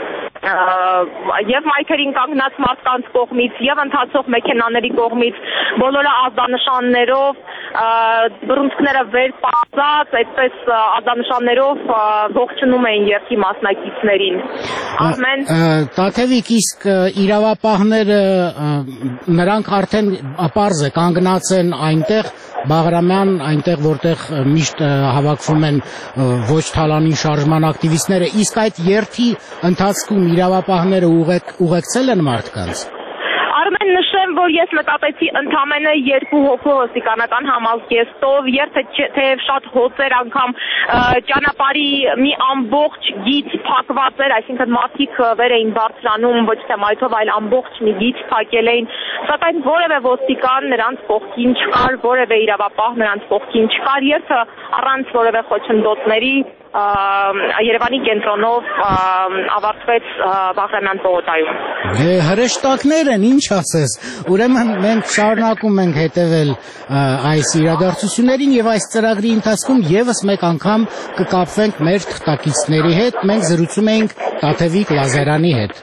եւ մայթերին կանգնած մարդկանց կողմից եւ ընթացող մեքենաների կողմից, բոլորը ազդանշաններով, բռունցքները վեր պարզած, այդպես ազդանշաններով ողջունում էին երկի մասնակիցներին։ Արմեն Տաթևիկ, իսկ իրավապահները նրանք արդեն պարզ է կանգնած են այնտեղ Բաղրամյան, այնտեղ որտեղ միշտ հավաքվում են ոչ թալանին շարժման ակտիվիստները, իսկ այդ երթի ընթացքում իրավապահները ուղեկցել են մարդկանց։ Արմեն, նշեմ, որ ես նկատեցի ընդամենը 2 հոգու ոստիկանական համազգեստով, երթը թեև շատ հոծ էր, անգամ ճանապարհի մի ամբողջ գիծ փակված էր, այսինքն մարդիկ վեր էին բարձրանում ոչ թե մայթով, այլ ամբողջ մի գիծ փակել էին, սակայն որևէ ոստիկան նրանց կողքին չկար, որևէ իրավապահ նրանց կողքին չկար, երթը առանց որևէ խոչընդոտների Երևանի կենտրոնով ավարտվեց Բաղրամյան պողոտայում։ Հրեշտակներ են, ինչ ասես, ուրեմն մենք շարունակում ենք հետևել այս իրադարձություններին եւ այս ծրագրի ընթացքում եւս մեկ անգամ կկապվենք մեր թղթակիցների հետ, մենք զրուցում էինք Տաթևիկ Լազարյանի հետ։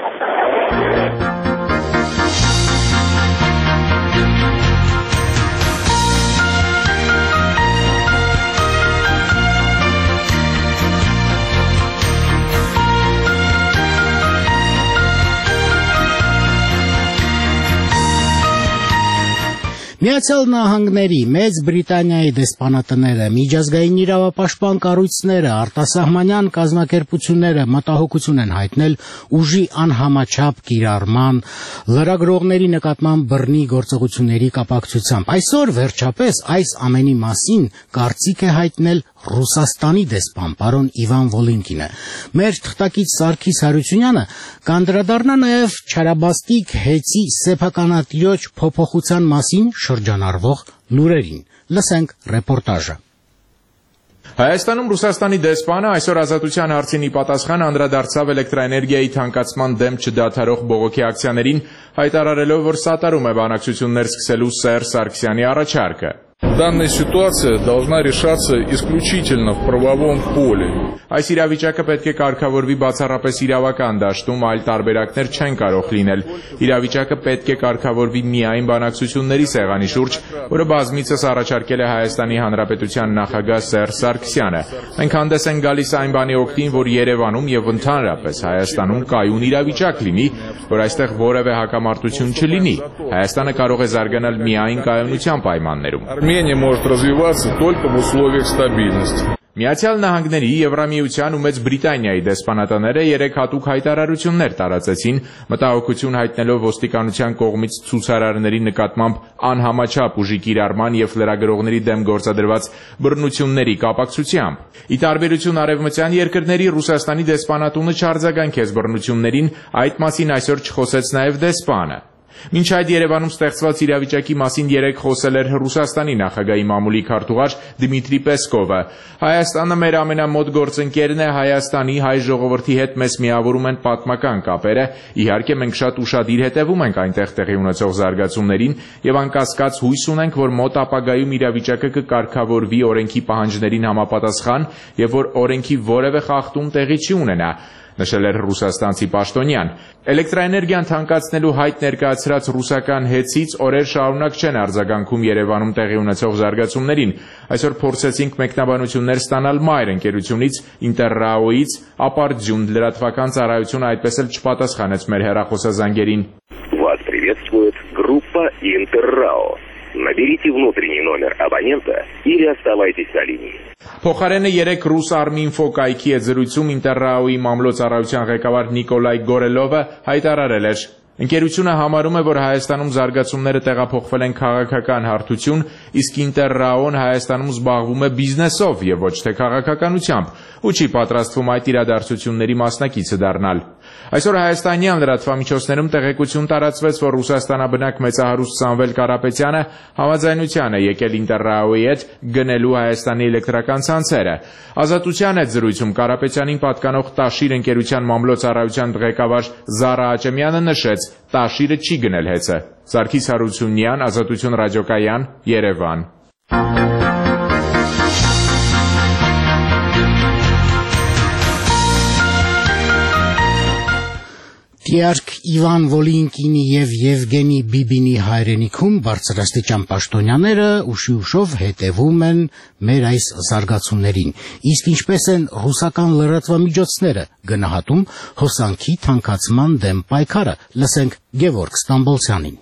Միացյալ Նահանգների, Մեծ Բրիտանիայի դեսպանատները, միջազգային իրավապաշտպան կառույցները, արտասահմանյան կազմակերպությունները մտահոգություն են հայտնել ուժի անհամաչափ կիրառման, լրագրողների նկատմամբ բռնի գործողությունների կապակցությամբ։ Այսօր վերջապես այս ամենի մասին կարծիք է հայտնել Ռուսաստանի դեսպան պարոն Իվան Վոլինկինը։ Մեր թղթակից Սարգիս Հարությունյանը կանդրադառնա նաև Չարաբաստիկ հեծի սեփականատիրոջ փոփոխության մասին շրջանառվող լուրերին։ Լսենք ռեպորտաժը։ Հայաստանում Ռուսաստանի դեսպանը այսօր ազատության հարցին ի պատասխան անդրադարձավ էլեկտրաէներգիայի թանկացման դեմ չդադարող բողոքի ակցիաներին, հայտարարելով, որ սատարում է բանակցություններ սկսելու Սերժ Սարգսյանի առաջարկը։ Данная ситуация должна решаться исключительно в правовом поле. Այս իրավիճակը պետք է կարգավորվի բացառապես իրավական դաշտում, այլ տարբերակներ չեն կարող լինել։ Իրավիճակը պետք է կարգավորվի միայն բանակցությունների սեղանի շուրջ, որը բազմիցս առաջարկել է Հայաստանի Հանրապետության նախագահ Սերժ Սարգսյանը։ Մենք հանդես ենք գալիս այն բանի օգտին, որ Երևանում եւ ընդհանրապես Հայաստանում կայուն իրավիճակ լինի, որ այստեղ որևէ հակամարտություն չլինի։ Հայաստանը կարող է զարգանալ միայն կայունության պայմաններում։ Армения может развиваться только в условиях стабильности. Միացյալ Նահանգների, Եվրամիության ու Մեծ Բրիտանիայի դեսպանատները երեք հատուկ հայտարարություններ տարածեցին, մտահոգություն հայտնելով ոստիկանության կողմից ցուցարարների նկատմամբ անհամաչափ ուժի կիրառման եւ լրագրողների դեմ գործադրված բռնությունների կապակցությամբ։ Ի տարբերություն արևմտյան երկրների, Ռուսաստանի դեսպանատունը չարձագանքեց բռնություններին, այդ մասին այսօր չխոսեց նաեւ դեսպանը։ Մինչ այդ Երևանում ստեղծված իրավիճակի մասին երեկ խոսել էր Ռուսաստանի նախագահի մամուլի քարտուղար Դմիտրի Պեսկովը։ Հայաստանը մեր ամենամոտ գործընկերն է, Հայաստանի հայ ժողովրդի հետ մեզ միավորում են պատմական կապերը, իհարկե մենք շատ ուշադիր հետևում ենք այնտեղ տեղի ունեցող զարգացումներին եւ անկասկած հույս ունենք, որ մոտ ապագայում իրավիճակը կկարգավորվի օրենքի պահանջներին համապատասխան եւ որ օրենքի որևէ խախտում տեղի չի ունենա, նշել էր ռուսաստանցի պաշտոնյան։ Էլեկտրաէներգիան թանկացնելու հայտ ներկայացրած ռուսական հեծից օրեր շարունակ չեն արձագանքում Երևանում տեղի ունեցող զարգացումներին։ Այսօր փորձեցինք մեկնաբանություններ ստանալ Մայր ընկերությունից, Ինտերրաոյից, ապարդյուն լրատվական ծառայությունը այդպես էլ չպատասխանեց մեր հեռախոսազանգերին։ Вас приветствует группа Интеррао. Наберите внутренний номер абонента или оставайтесь на линии. Փոխարենը երեք ռուս Arminfo կայքի հետ զրույցում Ինտերրաոյի մամլոյցարայության ղեկավար Նիկոլայ Գորելովը հայտարարել էր. Ընկերությունը համարում է, որ Հայաստանում զարգացումները տեղափոխվել են քաղաքական հարթություն, իսկ Ինտերրաոն Հայաստանում զբաղվում է բիզնեսով եւ ոչ թե քաղաքականությամբ, ու չի պատրաստվում այդ իրադարձությունների մասնակիցը դառնալ։ Այսօր հայաստանյան լրատվամիջոցներում տեղեկություն տարածվեց, որ Ռուսաստանաբնակ մեծահարուստ Սամվել Կարապետյանը համաձայնության է եկել Ինտերրաոյի հետ գնելու Հայաստանի էլեկտրական ցանցերը։ Ազատության հետ զրույցում Կարապետյանին պատկանող Տաշիր ընկերության մամլոյցարայության ղեկավար Զարա Աճեմյանը նշեց, Տաշիրը չի գնել հեծը։ Սարգիս Հարությունյան, Ազատություն ռադիոկայան, Երևան։ Տիարք Իվան Վոլինկինի եւ Եվգենի Բիբինի հայրենիքում բարձրաստիճան պաշտոնյաները ուշիուշով հետևում են մեր այս զարգացումներին, իսկ ինչպես են ռուսական լրատվամիջոցները գնահատում հոսանքի թանկացման դեմ պայքարը, լսենք Գևորգ Ստամբոլցյանին։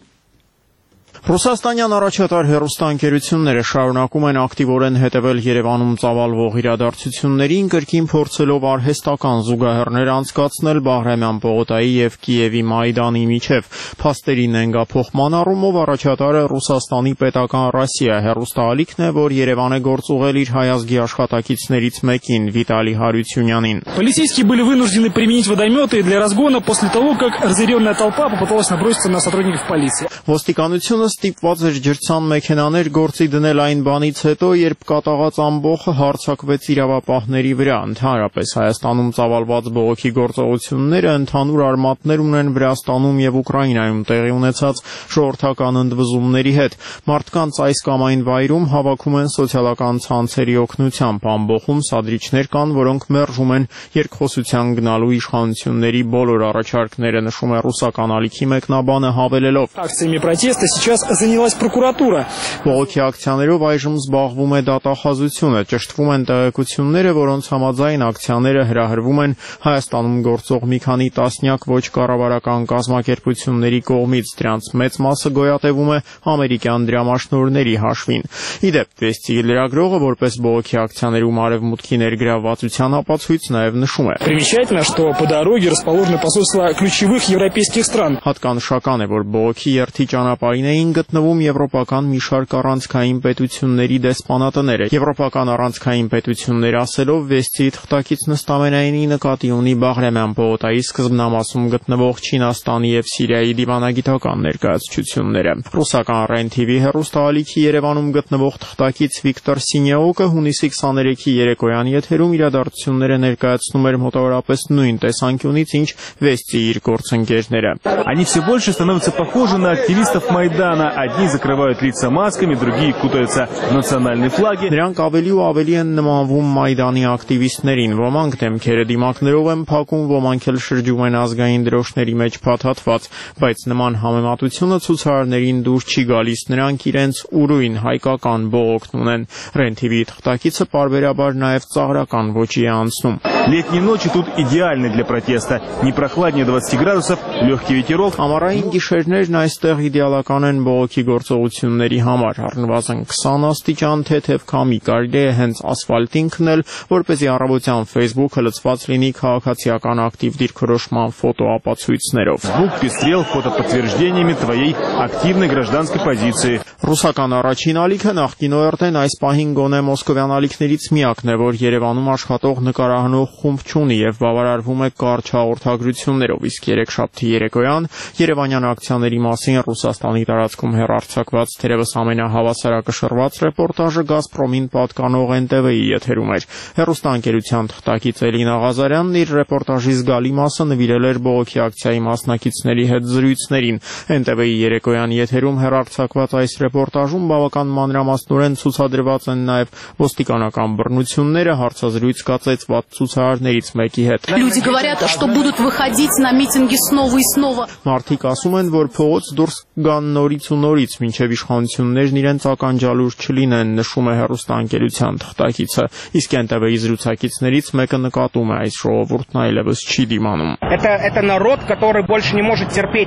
Ռուսաստանյան առաջատար հեռուստաընկերությունները շարունակում են ակտիվորեն հետևել Երևանում ծավալվող իրադարձություններին, կրկին փորձելով արհեստական զուգահեռներ անցկացնել Բաղրամյան պողոտայի եւ Կիևի Մայդանի միջև։ Փաստերին նենգափոխման առումով առաջատարը Ռուսաստանի պետական Ռոսիա հեռուստաալիքն է, որ Երևան է գործուղել իր հայազգի աշխատակիցներից մեկին Վիտալի Հարությունյանին։ Полицейские были вынуждены применить водометы для разгона после того, как разъяренная толпа попыталась наброситься на сотрудников полиции. Ոստիկանությունը ստիպված էր ջրցան մեքենաներ գործի դնել այն բանից հետո, երբ կատաղած ամբոխը հարձակվեց իրավապահների վրա։ Ընդհանրապես Հայաստանում ծավալված բողոքի գործողությունները ընդհանուր արմատներ ունեն Վրաստանում եւ Ուկրաինայում տեղի ունեցած ժողովրդական ընդվզումների հետ։ Մարդկանց այս կամ այն վայրում հավաքում են սոցիալական ցանցերի օգնությամբ, ամբոխում սադրիչներ կան, որոնք մերժում են երկխոսության գնալու իշխանությունների բոլոր առաջարկները, նշում է ռուսական ալիքի մեկնաբանը հավելելով. Акциями протеста сейчас занялась прокуратура. Բողոքի ակցիաներով այժմ զբաղվում է դատախազությունը, ճշտվում են տեղեկությունները, որոնց համաձայն ակցիաները հրահրվում են Հայաստանում գործող մի քանի տասնյակ ոչ կառավարական կազմակերպությունների կողմից, դրանց մեծ մասը գոյատևում է ամերիկյան դրամաշնորհների հաշվին։ Իդեպ, Վեստի լրագրողը որպես բողոքի ակցիաներում արևմուտքի ներգրավվածության ապացույց նաև նշում է. Примечательно, что по дороге расположены посольства ключевых европейских стран. Հատկանշական է, որ բողոքի երթի ճանապարհին էին գտնվում եվրոպական մի շարք առանցքային պետությունների դեսպանատները։ Եվրոպական առանցքային պետություններ ասելով Վեստի թղթակից նստամենայինի նկատի ունի Բաղրամյան պողոտայի սկզբնամասում գտնվող Չինաստանի եւ Սիրիայի դիվանագիտական ներկայացությունները։ Ռուսական REN-TV հեռուստաալիքի Երևանում գտնվող թղթակից Վիկտոր Սինյաուկը հունիսի 23-ի երեկոյան եթերում իրադարձությունները ներկայացնում էր մոտավորապես նույն տեսանկյունից, ինչ Վեստի իր գործընկերները։ Они все больше становятся похожи на активистов Майдана. Одни закрывают лица масками, другие кутаются в национальные флаги. Նրանք ավելի ու ավելի են նմանվում Մայդանի ակտիվիստներին, ոմանք դեմքերը դիմակներով են փակում, ոմանք էլ շրջում են ազգային դրոշների մեջ փաթաթված, բայց նման համեմատությունը ցուցարարներին դուր չի գալիս, նրանք իրենց ուրույն հայկական բողոքն ունեն։ REN-TV թղթակիցը պարբերաբար նաև ծաղրական ոճի է անցնում։ Летние ночи тут идеальны для протеста. Не прохладнее 20 градусов, легкий ветерок. Ամառային գիշերներն այստեղ իդեալական են բողոքի գործողությունների համար, առնվազն 20 աստիճան թեթև քամի կարելի է հենց ասֆալտին քնել, որպեսզի առավոտյան Facebook-ը լցված լինի քաղաքացիական ակտիվ դիրքորոշման ֆոտոապացույցներով։ Звук пестрел фотоподтверждениями твоей активной гражданской позиции. Ռուսական առաջին ալիքը նախկին օրտեն այս պահին գոնե մոսկովյան ալիքներից միակն է, որ Երևանում աշխատող նկարահանող խումբ չունի եւ բավարարվում է կարճ հաղորդագրություններով, իսկ երեքշաբթի երեկոյան Երևանյան ակցիաների մասին Ռուսաստանի տարածքում հեռարձակված թերևս ամենահավասարակշռված ռեպորտաժը Գազպրոմին պատկանող NTV-ի եթերում էր։ Հեռուստաընկերության թղթակից Էլինա Ղազարյանն իր ռեպորտաժի զգալի մասը նվիրել էր բողոքի ակցիայի մասնակիցների հետ զրույցներին։ NTV-ի երեկոյան եթերում հեռարձակված այս ռեպորտաժում բավական մանրամասնորեն ցուցադրված են նաև ոստիկանական բռնությունները, հարցազրույց կացեցված ցուցարարներից մեկի հետ։ Люди говорят, что будут выходить на митинги снова и снова. Մարդիկ ասում են, որ փողոց դուրս գան նորից ու նորից, մինչև իշխանություններն իրենց ականջալուր չլինեն, նշում է հեռուստաընկերության թղթակիցը, իսկ NTV-ի զրուցակիցներից մեկը նկատում է այս ժողովուրդն այլևս չի դիմանում։ Это народ, который больше не может терпеть.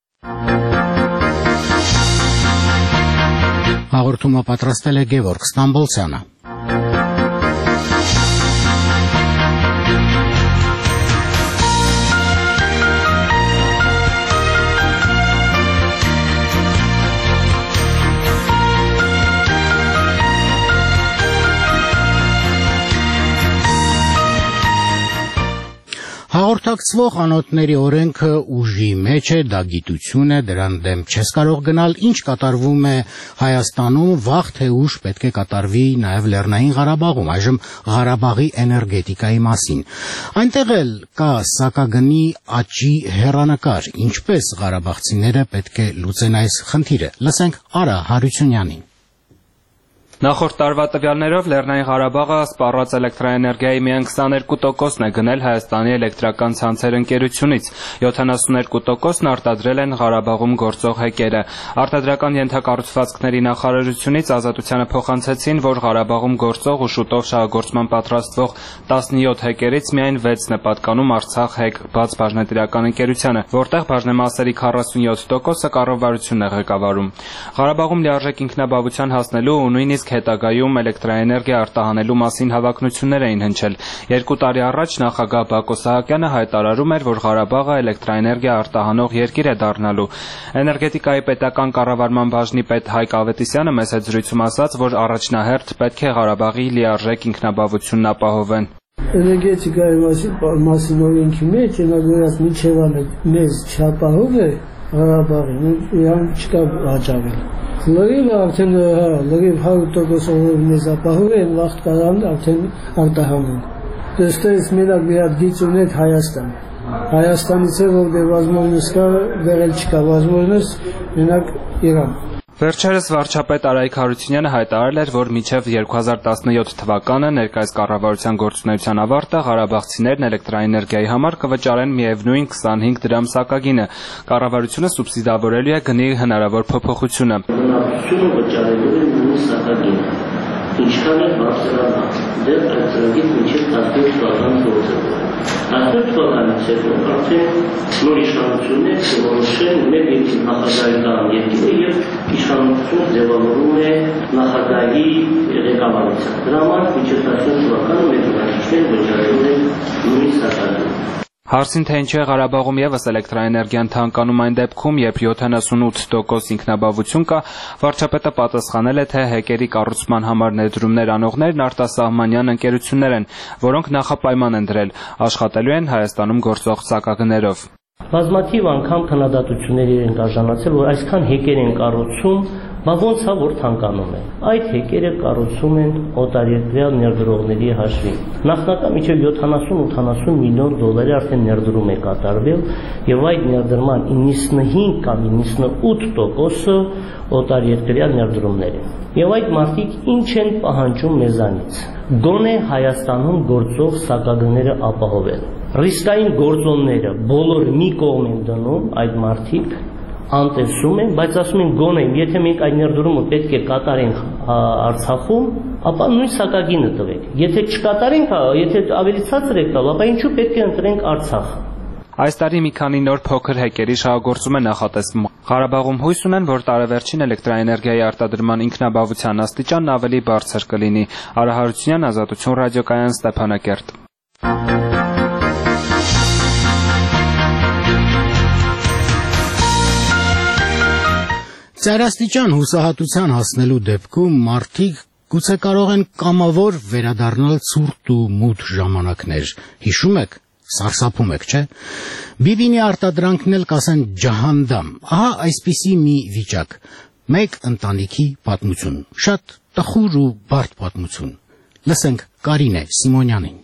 Հաղորդումը պատրաստել է Գևորգ Ստամբոլցյանը։ Խորհրդակցվող անոթների օրենքը ուժի մեջ է, դա գիտություն է, դրան դեմ չես կարող գնալ, ինչ կատարվում է Հայաստանում, վաղ թե ուշ պետք է կատարվի նաև Լեռնային Ղարաբաղում, այժմ Ղարաբաղի էներգետիկայի մասին։ Այնտեղ էլ կա սակագնի աճի հեռանկար, ինչպես ղարաբաղցիները պետք է լուծեն այս խնդիրը։ Լսենք Արա Հարությունյանին։ Նախորդ տարվա տվյալներով Լեռնային Ղարաբաղը սպառած էլեկտրաէներգիայի միայն 22%-ն է գնել Հայաստանի էլեկտրական ցանցեր ընկերությունից, 72%-ն արտադրել են Ղարաբաղում գործող հեկերը։ Արտադրական ենթակառուցվածքների նախարարությունից Ազատությանը փոխանցեցին, որ Ղարաբաղում գործող ու շուտով շահագործման պատրաստվող 17 հեկերից միայն 6-ն է պատկանում Արցախ հեկ բաց բաժնետիրական ընկերությանը, որտեղ բաժնեմասերի 47%-ը կառավարությունն է ղեկավարում։ Ղարաբաղում լիարժեք ինքնաբավության հասնելու ու նույնիսկ հետագայում էլեկտրաէներգիա արտահանելու մասին հավակնություններ էին հնչել։ 2 տարի առաջ նախագահ Բակո Սահակյանը հայտարարում էր, որ Ղարաբաղը էլեկտրաէներգիա արտահանող երկիր է դառնալու։ Էներգետիկայի պետական կառավարման բաժնի պետ Հայկ Ավետիսյանը մեծ զրույցում ասաց, որ առաջնահերթ պետք է Ղարաբաղի լիարժեք ինքնաբավությունն ապահովեն։ Էներգետիկայի մասին օրենքի մեջ այնուհետև միջևանը մեզ չապահով է Ղարաբաղին, իրան չկա հաջողել։ Լրիվ արդեն լրիվ 100% մեզ ապահով են, վաղ կարան արդեն արտահանեն։ Դստես մենակ մի հատ գիծ ունենք Հայաստան։ Հայաստանից է, որ դեվազմորնս կա, վերել չկա վազմորնս, մենակ Իրան։ Վերջերս վարչապետ Արայիկ Հարությունյանը հայտարարել էր, որ մինչև 2017 թվականը ներկայիս կառավարության գործունեության ավարտը ղարաբաղցիներն էլեկտրաէներգիայի համար կվճարեն միևնույն 25 դրամ սակագինը։ Կառավարությունը սուբսիդավորելու է գնի հնարավոր փոփոխությունը։ Բնակչությունը վճարելու է նույն սակագինը, ինչքան է բարձրանա, դեռ այդ ծրագիր մինչև 17 թվականի գործը։ 17 թվականից հետո արդեն նոր իշխանություններ որոշեն մեր երկրի նախագահի տան երկիրը եւ իշխանությունը ձևավորում է նախագահի ղեկավարությամբ։ Դրա համար մինչև 17 թվականը մեր բնակիչները վճարելու են նույն սակագինը։ Հարցին թե ինչու է Ղարաբաղում եւս էլեկտրաէներգիան թանկանում այն դեպքում, երբ 78% ինքնաբավություն կա, վարչապետը պատասխանել է, թե հեկերի կառուցման համար ներդրումներ անողներն արտասահմանյան ընկերություններ են, որոնք նախապայման են դրել, աշխատելու են Հայաստանում գործող սակագներով։ Բազմաթիվ անգամ քննադատություններ են արժանացել, որ այսքան հեկեր են կառուցում, բա ոնց է որ թանկանում է։ Այդ հեկերը կառուցում են օտարերկրյա ներդրողների հաշվին։ Նախնական մինչև 70-80 միլիոն դոլարի արդեն ներդրում է կատարվել, եւ այդ ներդրման 95 կամ 98%-ը օտարերկրյա ներդրումներ են։ Եվ այդ մարդիկ ինչ են պահանջում մեզանից։ Գոնե Հայաստանում գործող սակագները ապահովել։ Ռիսկային գործոնները բոլոր մի կողմ են դնում այդ մարդիկ, անտեսում են, բայց ասում են գոնե, եթե մենք այդ ներդրումը պետք է կատարենք Արցախում, ապա նույն սակագինը տվեք։ Եթե չկատարենք, եթե ավելի ցածր է տալ, ապա ինչու պետք է ընտրենք Արցախը։ Այս տարի մի քանի նոր փոքր հեկերի շահագործում է նախատեսվում։ Ղարաբաղում հույս ունեն, որ տարեվերջին էլեկտրաէներգիայի արտադրման ինքնաբավության աստիճանն ավելի բարձր կլինի։ Արա Հարությունյան, Ազատություն ռադիոկայան, Ստեփանակերտ։ Ծայրաստիճան հուսահատության հասնելու դեպքում մարդիկ գուցե կարող են կամավոր վերադառնալ ցուրտ ու մութ ժամանակներ։ Հիշում եք, սարսափում եք, չէ՞։ Բիբինի արտադրանքն էլ կասեն ջահանդամ։ Ահա այսպիսի մի վիճակ։ Մեկ ընտանիքի պատմություն, շատ տխուր ու բարդ պատմություն։ Լսենք Կարինե Սիմոնյանին։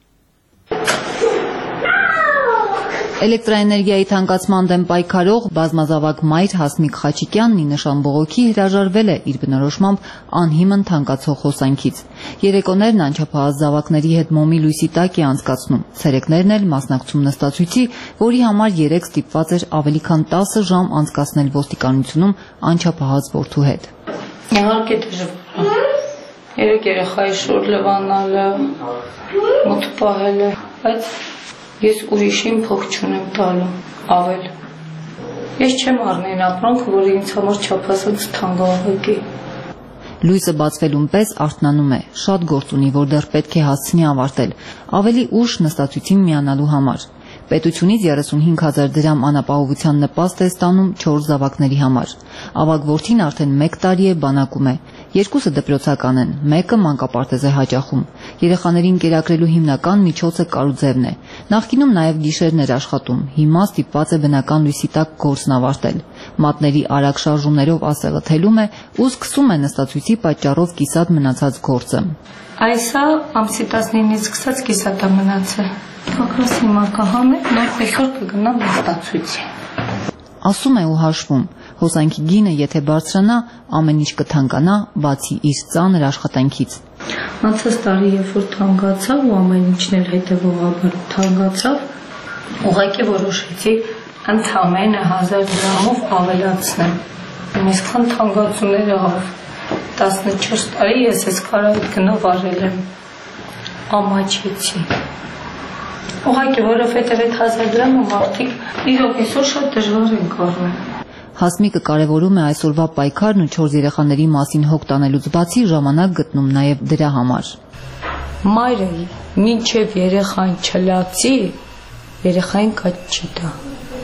Էլեկտրաէներգիայի թանկացման դեմ պայքարող բազմազավակ մայր Հասմիկ Խաչիկյանն ի նշան բողոքի հրաժարվել է իր բնորոշմամբ անհիմն թանկացող հոսանքից։ Երեկոներն անչափահաս զավակների հետ մոմի լույսի տակ է անցկացնում, ցերեկներն էլ մասնակցում նստացույցի, որի համար երեկ ստիպված էր ավելի քան 10 ժամ անցկացնել ոստիկանությունում անչափահաս որդու հետ։ Իհարկե դժվար է։ Երեք երեխայի շուտ լվանալը, մութ պահելը, բայց ես ուրիշին փող չունեմ տալու, ավել։ Ես չեմ առնեն ապրանք, որը ինձ համար չափազանց թանկահավաք է։ Լույսը բացվելուն պես արթնանում է, շատ գործ ունի, որ դեռ պետք է հասցնի ավարտել, ավելի ուշ նստածույցին միանալու համար։ Պետությունից 35,000 դրամ անապահովության նպաստ է ստանում 4 զավակների համար։ Ավագ որդին արդեն 1 տարի է բանակում է։ Երկուսը դպրոցական են, մեկը մանկապարտեզ է հաճախում։ Երեխաներին կերակրելու հիմնական միջոցը կարուձևն է։ Նախկինում նաև գիշերն էր աշխատում, հիմա ստիպված է բնական լույսի տակ գործն ավարտել։ Մատների արագ շարժումներով ասեղը թելում է ու սկսում է նստացույցի պատճառով կիսատ մնացած գործը։ Այսա ամսի 19-ից սկսած կիսատ է մնացել։ Փոքրս հիմա կհանեք, նոր փեքոր կգնա նստացույցի։ Ասում է ու հաշվում, հոսանքի գինը եթե բարձրանա, ամեն ինչ կթանկանա, բացի իր ծանր աշխատանքից։ Անցած տարի երբ որ թանկացավ ու ամեն ինչն էլ հետևողաբար թանկացավ, ուղղակի որոշեցի ընդամենը 1000 դրամով ավելացնեմ։ Այսքան թանկացումներ եղավ։ 14 տարի ես այս կարայդ գնով արել եմ։ Ամաչեցի։ Ուղղակի որովհետև այդ 1000 դրամը մարդիկ իրոք այսօր շատ դժվար են կառնում։ Հասմիկը կարևորում է այսօրվա պայքարն ու 4 երեխաների մասին հոգ տանելուց բացի ժամանակ գտնում նաև դրա համար։ Մայրը մինչև երեխան չլացի, երեխային կաճ չի տա։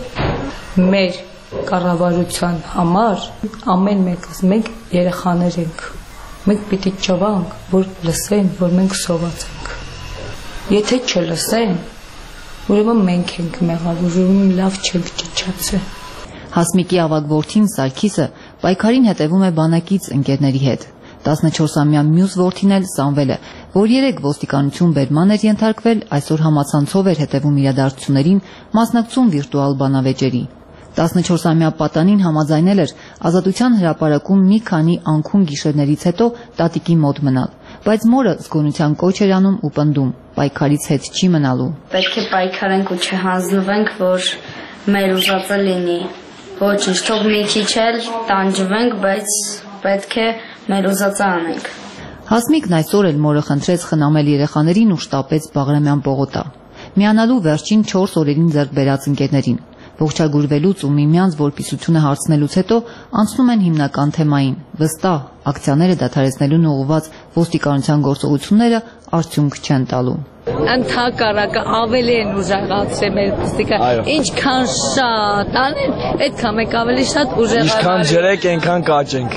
Մեր կառավարության համար ամեն մեկս մենք երեխաներ ենք։ Մենք պիտի ճվանք, որ լսեն, որ մենք սոված ենք։ Եթե չլսեն, ուրեմն մենք ենք մեղավոր, ուրեմն լավ չենք ճիճացել։ Հասմիկի ավագ որդին Սարգիսը պայքարին հետևում է բանակից ընկերների հետ։ 14-ամյա մյուս որդին էլ Սամվելը, որ երեկ ոստիկանություն բերման էր ենթարկվել, այսօր համացանցով էր հետևում իրադարձություններին, մասնակցում վիրտուալ բանավեճերի։ 14-ամյա պատանին համաձայնել էր Ազատության հրապարակում մի քանի անքուն գիշերներից հետո տատիկի մոտ մնալ, բայց մորը զգոնության կոչ էր անում ու պնդում, պայքարից հետ չի մնալու։ Պետք է պայքարենք ու չհանձնվենք, որ մեր ուզածը լինի։ Ոչինչ, թող մի քիչ էլ տանջվենք, բայց պետք է մեր ուզածը անենք։ Հասմիկն այսօր էլ մորը խնդրեց խնամել երեխաներին ու շտապեց Բաղրամյան պողոտա։ Միանալու վերջին 4 օրերին ձեռք բերած ընկերներին։ Ողջագուրվելուց ու միմյանց որպիսությունը հարցնելուց հետո անցնում են հիմնական թեմային։ Վստահ, ակցիաները դադարեցնելուն ուղղված ոստիկանության գործողությունները արդյունք չեն տալու։ Ընդհակառակը ավելի են ուժեղացրել մեր ոստիկան։ Ինչքան շատ անեն, այդքան մենք ավելի շատ ուժեղացել։ Ինչքան ջրեք, այնքան կաճենք։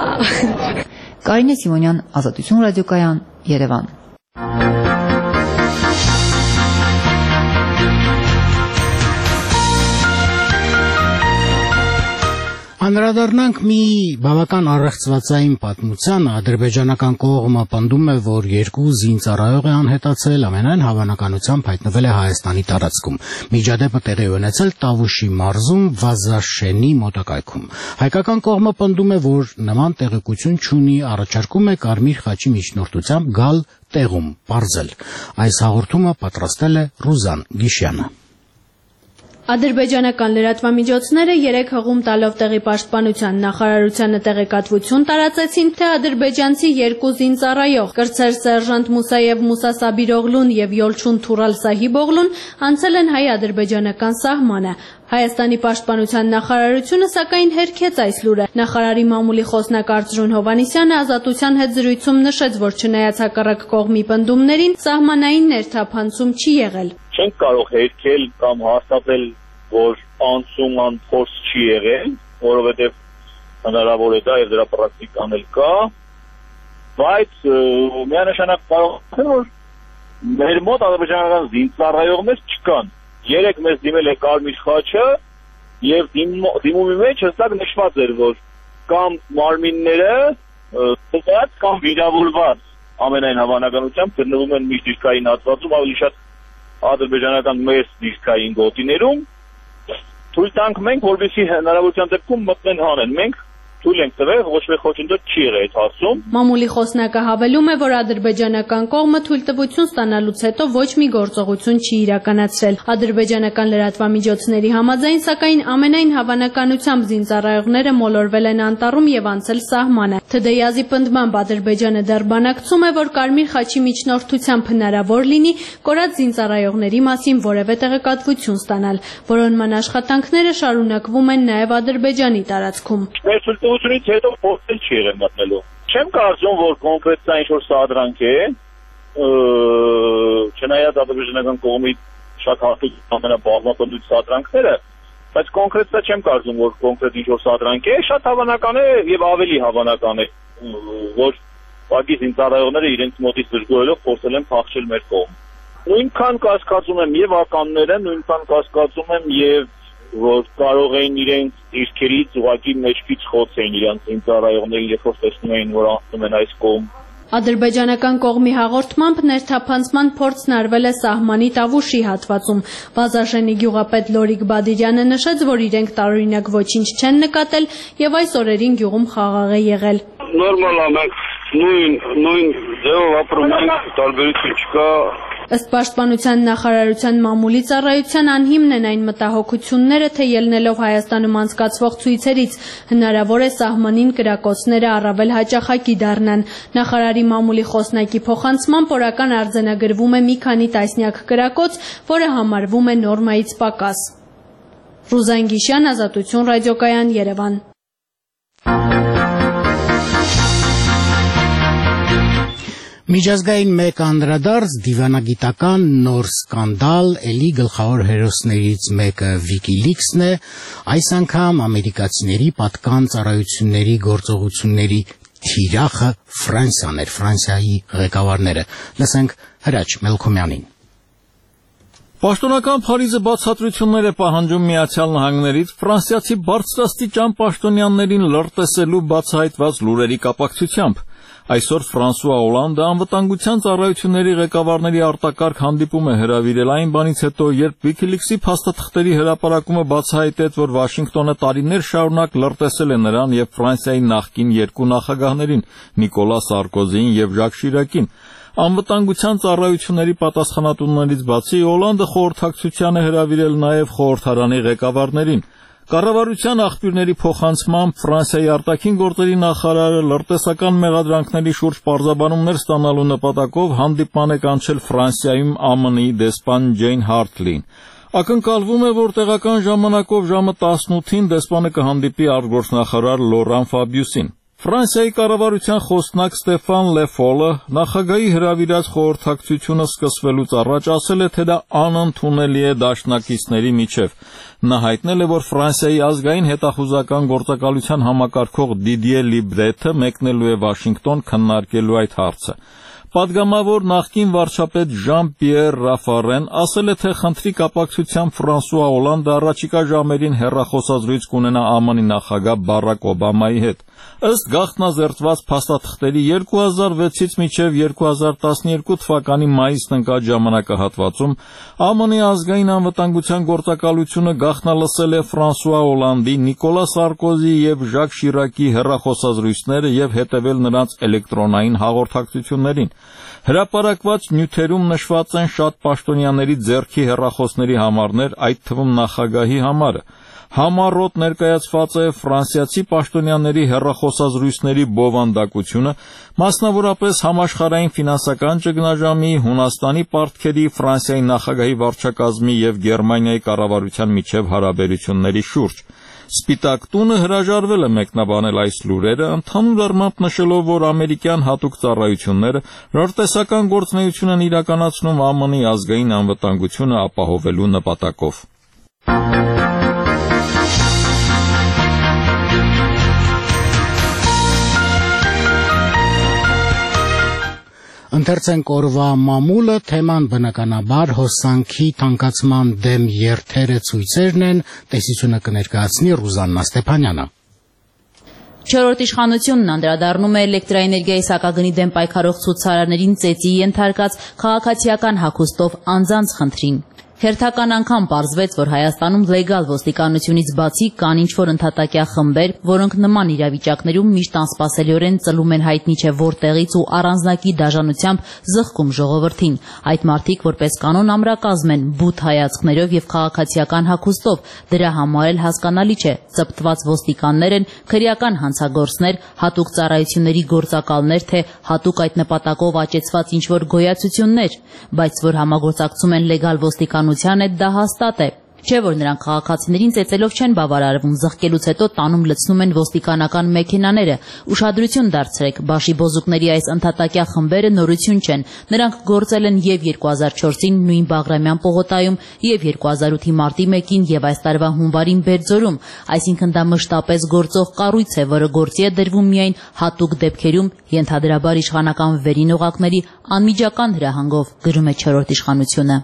Կարինե Սիմոնյան, Ազատություն ռադիոկայան, Երևան։ Անդրադառնանք մի բավական առեղծվածային պատմության, ադրբեջանական կողմը պնդում է, որ 2 զինծառայող է անհետացել, ամենայն հավանականությամբ հայտնվել է Հայաստանի տարածքում։ Միջադեպը տեղի ունեցել Տավուշի մարզում Վազաշենի մոտակայքում։ Հայկական կողմը պնդում է, որ նման տեղեկություն չունի, առաջարկում է Կարմիր խաչի միջնորդությամբ գալ տեղում, պարզել։ Այս հաղորդումը պատրաստել է Ռուզան Գիշյանը։ Ադրբեջանական լրատվամիջոցները երեկ հղում տալով տեղի պաշտպանության նախարարությանը տեղեկատվություն տարածեցին, թե ադրբեջանցի 2 զինծառայող կրտսեր սերժանտ Մուսաև Մուսա Սաբիրօղլուն եւ Յոլչուն Թուրալ Սահիբօղլուն անցել են հայ-ադրբեջանական սահմանը։ Հայաստանի պաշտպանության նախարարությունը սակայն հերքեց այս լուրը։ Նախարարի մամուլի խոսնակ Արծրուն Հովհաննիսյանը Ազատության հետ զրույցում նշեց, որ չնայած հակառակ կողմի պնդումներին, սահմանային ներթափանցում չի եղել։ Չենք կարող հերքել կամ հաստատել, որ անցում փորձ չի եղել, որովհետև հնարավոր է դա եւ դրա պրակտիկան էլ կա, բայց միանշանակ կարող է որ մեր մոտ ադրբեջանական զինծառայողներ չկան։ Երեք մեզ դիմել է Կարմիր խաչը եւ դիմումի մեջ հստակ նշված էր, որ կամ մարմինները ծծած կամ վիրավորված ամենայն հավանականությամբ գտնվում են մի դիրքային հատվածում, ավելի շատ ադրբեջանական մեծ դիրքային գոտիներում։ Թույլ տանք մենք, որպեսզի հնարավորության դեպքում մտնեն հանեն։ Մենք թույլ ենք տվել, ոչ մի խոչընդոտ չի եղել այդ հարցում։ Մամուլի խոսնակը հավելում է, որ ադրբեջանական կողմը թույլտվություն ստանալուց հետո ոչ մի գործողություն չի իրականացրել։ Ադրբեջանական լրատվամիջոցների համաձայն, սակայն ամենայն հավանականությամբ զինծառայողները մոլորվել են անտառում եւ անցել սահմանը։ ԹԴ-ի պնդմամբ Ադրբեջանը դեռ բանակցում է, որ Կարմիր խաչի միջնորդությամբ հնարավոր լինի կորած զինծառայողների մասին որևէ տեղեկատվություն ստանալ։ Որոնման աշխատանքները շարունակվում են նաեւ Ադրբեջանի տարածքում։ Թույլտվությունից հետո փոխել չի եղել մտնելու։ Չեմ կարծում, որ կոնկրետ սա ինչ-որ սադրանք է, չնայած ադրբեջանական կողմի շատ հատուկ ամենաբազմապնդույթ սադրանքները, բայց կոնկրետ սա չեմ կարծում, որ կոնկրետ ինչ-որ սադրանք է, շատ հավանական է եւ ավելի հավանական է, որ ուղղակի զինծառայողները իրենց մոտից դժգոհելով փորձել են փախչել մեր կողմ։ Նույնքան կասկածում եմ եւ ականները, նույնքան կասկածում եմ եւ որ կարող էին իրենց դիրքերից ուղղակի մեջքից խոցեին իրենց զինծառայողներին, երբ որ տեսնում էին, որ անցնում են այս կողմ։ Ադրբեջանական կողմի հաղորդմամբ ներթափանցման փորձն արվել է սահմանի Տավուշի հատվածում։ Բազաշենի գյուղապետ Լորիկ Բադիրյանը նշեց, որ իրենք տարօրինակ ոչինչ չեն նկատել եւ այս օրերին գյուղում խաղաղ է եղել։ Նորմալ է, մենք նույն ձևով ապրում ենք, տարբերություն չկա։ Ըստ Պաշտպանության նախարարության մամուլի ծառայության անհիմն են այն մտահոգությունները, թե ելնելով Հայաստանում անցկացվող ցույցերից հնարավոր է սահմանին կրակոցները առավել հաճախակի դառնան։ Նախարարի մամուլի խոսնակի փոխանցմամբ օրական արձանագրվում է մի քանի տասնյակ կրակոց, որը համարվում է նորմայից պակաս։ Ռուզան Գիշյան, Ազատություն ռադիոկայան, Երևան։ Միջազգային մեկ անդրադարձ դիվանագիտական նոր սկանդալ, էլի գլխավոր հերոսներից մեկը WikiLeaks-ն է, այս անգամ ամերիկացիների պատկան ծառայությունների գործողությունների թիրախը Ֆրանսիան էր, Ֆրանսիայի ղեկավարները։ Լսենք Հրաչ Մելքոմյանին։ Պաշտոնական Փարիզը բացատրություններ է պահանջում Միացյալ Նահանգներից ֆրանսիացի բարձրաստիճան պաշտոնյաներին լրտեսելու բացահայտված լուրերի կապակցությամբ։ Այսօր Ֆրանսուଆ Օլանդը անվտանգության ծառայությունների ղեկավարների արտակարգ հանդիպում է հրավիրել այն բանից հետո, երբ WikiLeaks-ի փաստաթղթերի հրապարակումը բացահայտեց, որ Վաշինգտոնը տարիներ շարունակ լրտեսել է նրան եւ Ֆրանսիայի նախկին երկու նախագահներին՝ Նիկոլա Սարկոզիին եւ Ժակ Շիրակին։ Անվտանգության ծառայությունների պատասխանատուներից բացի Օլանդը խորհրդակցության է հրավիրել նաև խորհրդարանի ղեկավարներին։ Կառավարության աղբյուրների փոխանցմամբ Ֆրանսիայի արտաքին գործերի նախարարը լրտեսական մեղադրանքների շուրջ պարզաբանումներ ստանալու նպատակով հանդիպման է կանչել Ֆրանսիայում ԱՄՆ-ի դեսպան Ջեյն Հարթլին։ Ակնկալվում է, որ տեղական ժամանակով ժամը 18-ին դեսպանը կհանդիպի արտգործնախարար Լորան Ֆաբիուսին։ Ֆրանսիայի կառավարության խոսնակ Ստեֆան Լեֆոլը նախագահի հրավիրած խորհրդակցությունը սկսվելուց առաջ ասել է, թե դա անընդունելի է դաշնակիցների միջև։ Նա հայտնել է, որ Ֆրանսիայի ազգային հետախուզական գործակալության համակարգող Դիդիե Լիբրեթը մեկնելու է Վաշինգտոն քննարկելու այդ հարցը։ Պատգամավոր նախկին վարչապետ Ժան-Պիեր Ռաֆարեն ասել է, թե խնդրի կապակցությամբ Ֆրանսուଆ Օլանդը առաջիկա ժամերին հեռախոսազրույց կունենա ԱՄՆ-ի նախագահ Բարակ Օբամայի հետ։ Ըստ գաղտնազերծված փաստաթղթերի 2006-ից մինչև 2012 թվականի մայիսն ընկած ժամանակահատվածում ԱՄՆ-ի ազգային անվտանգության գործակալությունը գաղտնալսել է Ֆրանսուଆ Օլանդի, Նիկոլա Սարկոզիի եւ Ժակ Շիրակի հեռախոսազրույցները եւ հետեւել նրանց էլեկտրոնային հաղորդակցություններին։ Հրապարակված նյութերում նշված են շատ պաշտոնյաների ձեռքի հեռախոսների համարներ, այդ թվում նախագահի համարը։ Համառոտ ներկայացված է ֆրանսիացի պաշտոնյաների հեռախոսազրույցների բովանդակությունը, մասնավորապես համաշխարհային ֆինանսական ճգնաժամի, Հունաստանի պարտքերի, Ֆրանսիայի նախագահի վարչակազմի եւ Գերմանիայի կառավարության միջև հարաբերությունների շուրջ։ Սպիտակ տունը հրաժարվել է մեկնաբանել այս լուրերը, ընդհանուր առմամբ նշելով, որ ամերիկյան հատուկ ծառայությունները լրտեսական գործունեություն են իրականացնում ԱՄՆ-ի ազգային անվտանգությունը ապահովելու նպատակով։ Ընթերցենք օրվա մամուլը, թեման բնականաբար հոսանքի թանկացման դեմ երթերը ցույցերն են, տեսությունը կներկայացնի Ռուզաննա Ստեփանյանը։ Չորրորդ իշխանությունն անդրադառնում է էլեկտրաէներգիայի սակագնի դեմ պայքարող ցուցարարներին ծեծի ենթարկած քաղաքացիական հագուստով անձանց խնդրին։ Հերթական անգամ պարզվեց, որ Հայաստանում լեգալ ոստիկանությունից բացի կան ինչ-որ ընդհատակյա խմբեր, որոնք նման իրավիճակներում միշտ անսպասելիորեն ծլում են հայտնի չէ որտեղից ու առանձնակի դաժանությամբ զղջում ժողովրդին։ Այդ մարդիկ որպես կանոն ամրակազմ են, բութ հայացքներով եւ քաղաքացիական հագուստով, դրա համար էլ հասկանալի չէ, ծպտված ոստիկաններ են, քրեական հանցագործներ, հատուկ ծառայությունների գործակալներ, թե հատուկ այդ նպատակով աճեցված ինչ-որ գոյացություններ, բայց որ համագործակցում են լեգալ ոստիկանության հետ դա հաստատ է։ Չէ որ նրանք քաղաքացիներին ծեծելով չեն բավարարվում, զղկելուց հետո տանում լցնում են ոստիկանական մեքենաները։ Ուշադրություն դարձրեք, բաշի բոզուկների այս ընդհատակյա խմբերը նորություն չեն։ Նրանք գործել են եւ 2004-ին նույն Բաղրամյան պողոտայում, եւ 2008-ի մարտի 1-ին եւ այս տարվա հունվարին Բերձորում, այսինքն դա մշտապես գործող կառույց է, որը գործի է դրվում միայն հատուկ դեպքերում, ենթադրաբար իշխանական վերին օղակների անմիջական հրահանգով, գրում է 4-րդ իշխանությունը։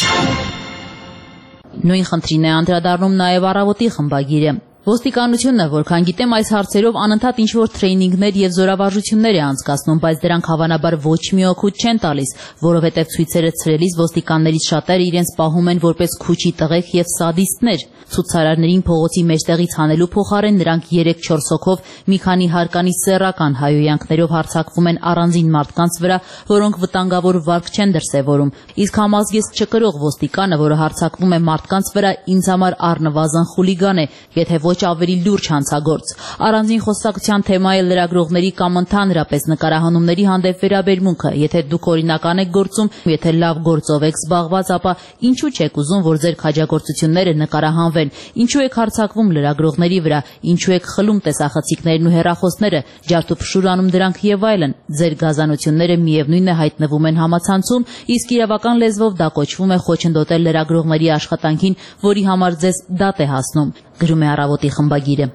Նույն խնդրին է անդրադառնում նաև Առավոտի խմբագիրը։ Ոստիկանությունը, որքան գիտեմ, այս հարցերով անընդհատ ինչ-որ թրեյնինգներ եւ զորավարժություններ է անցկացնում, բայց դրանք հավանաբար ոչ մի օգուտ չեն տալիս, որովհետեւ ցույցերը ցրելիս ոստիկաններից շատերը իրենց պահում են որպես քուչի տղեկ եւ սադիստներ։ Ցուցարարներին փողոցի մեջտեղից հանելու փոխարեն նրանք 3-4 հոգով մի քանի հարկանի սեռական հայոյանքներով հարձակվում են առանձին մարդկանց վրա, որոնք վտանգավոր վարք չեն դրսևորում։ Իսկ համազգեստ չկրող ոստիկանը, որը հարձակվում է մարդկանց վրա, ինձ համար առնվազն խուլիգան է, եթե ոչ ավելի լուրջ հանցագործ։ Առանձին խոսակցության թեմա է լրագրողների կամ ընդհանրապես նկարահանումների հանդեպ վերաբերմունքը։ Եթե դուք օրինական եք գործում, եթե լավ գործով եք զբաղված, ապա ինչու չեք ուզում, որ ձեր քաջագործությունները նկարահանվեն։ Ինչու եք հարձակվում լրագրողների վրա, ինչու եք խլում տեսախցիկներն ու հեռախոսները, ջարդուփշուր անում դրանք եւ այլն։ Ձեր գազանությունները միևնույն է հայտնվում են համացանցում, իսկ իրավական լեզվով դա կոչվում է խոչընդոտել լրագրողների աշխատանքին, որի համար ձեզ դատ է հասնում, գրում է Առավոտի խմբագիրը։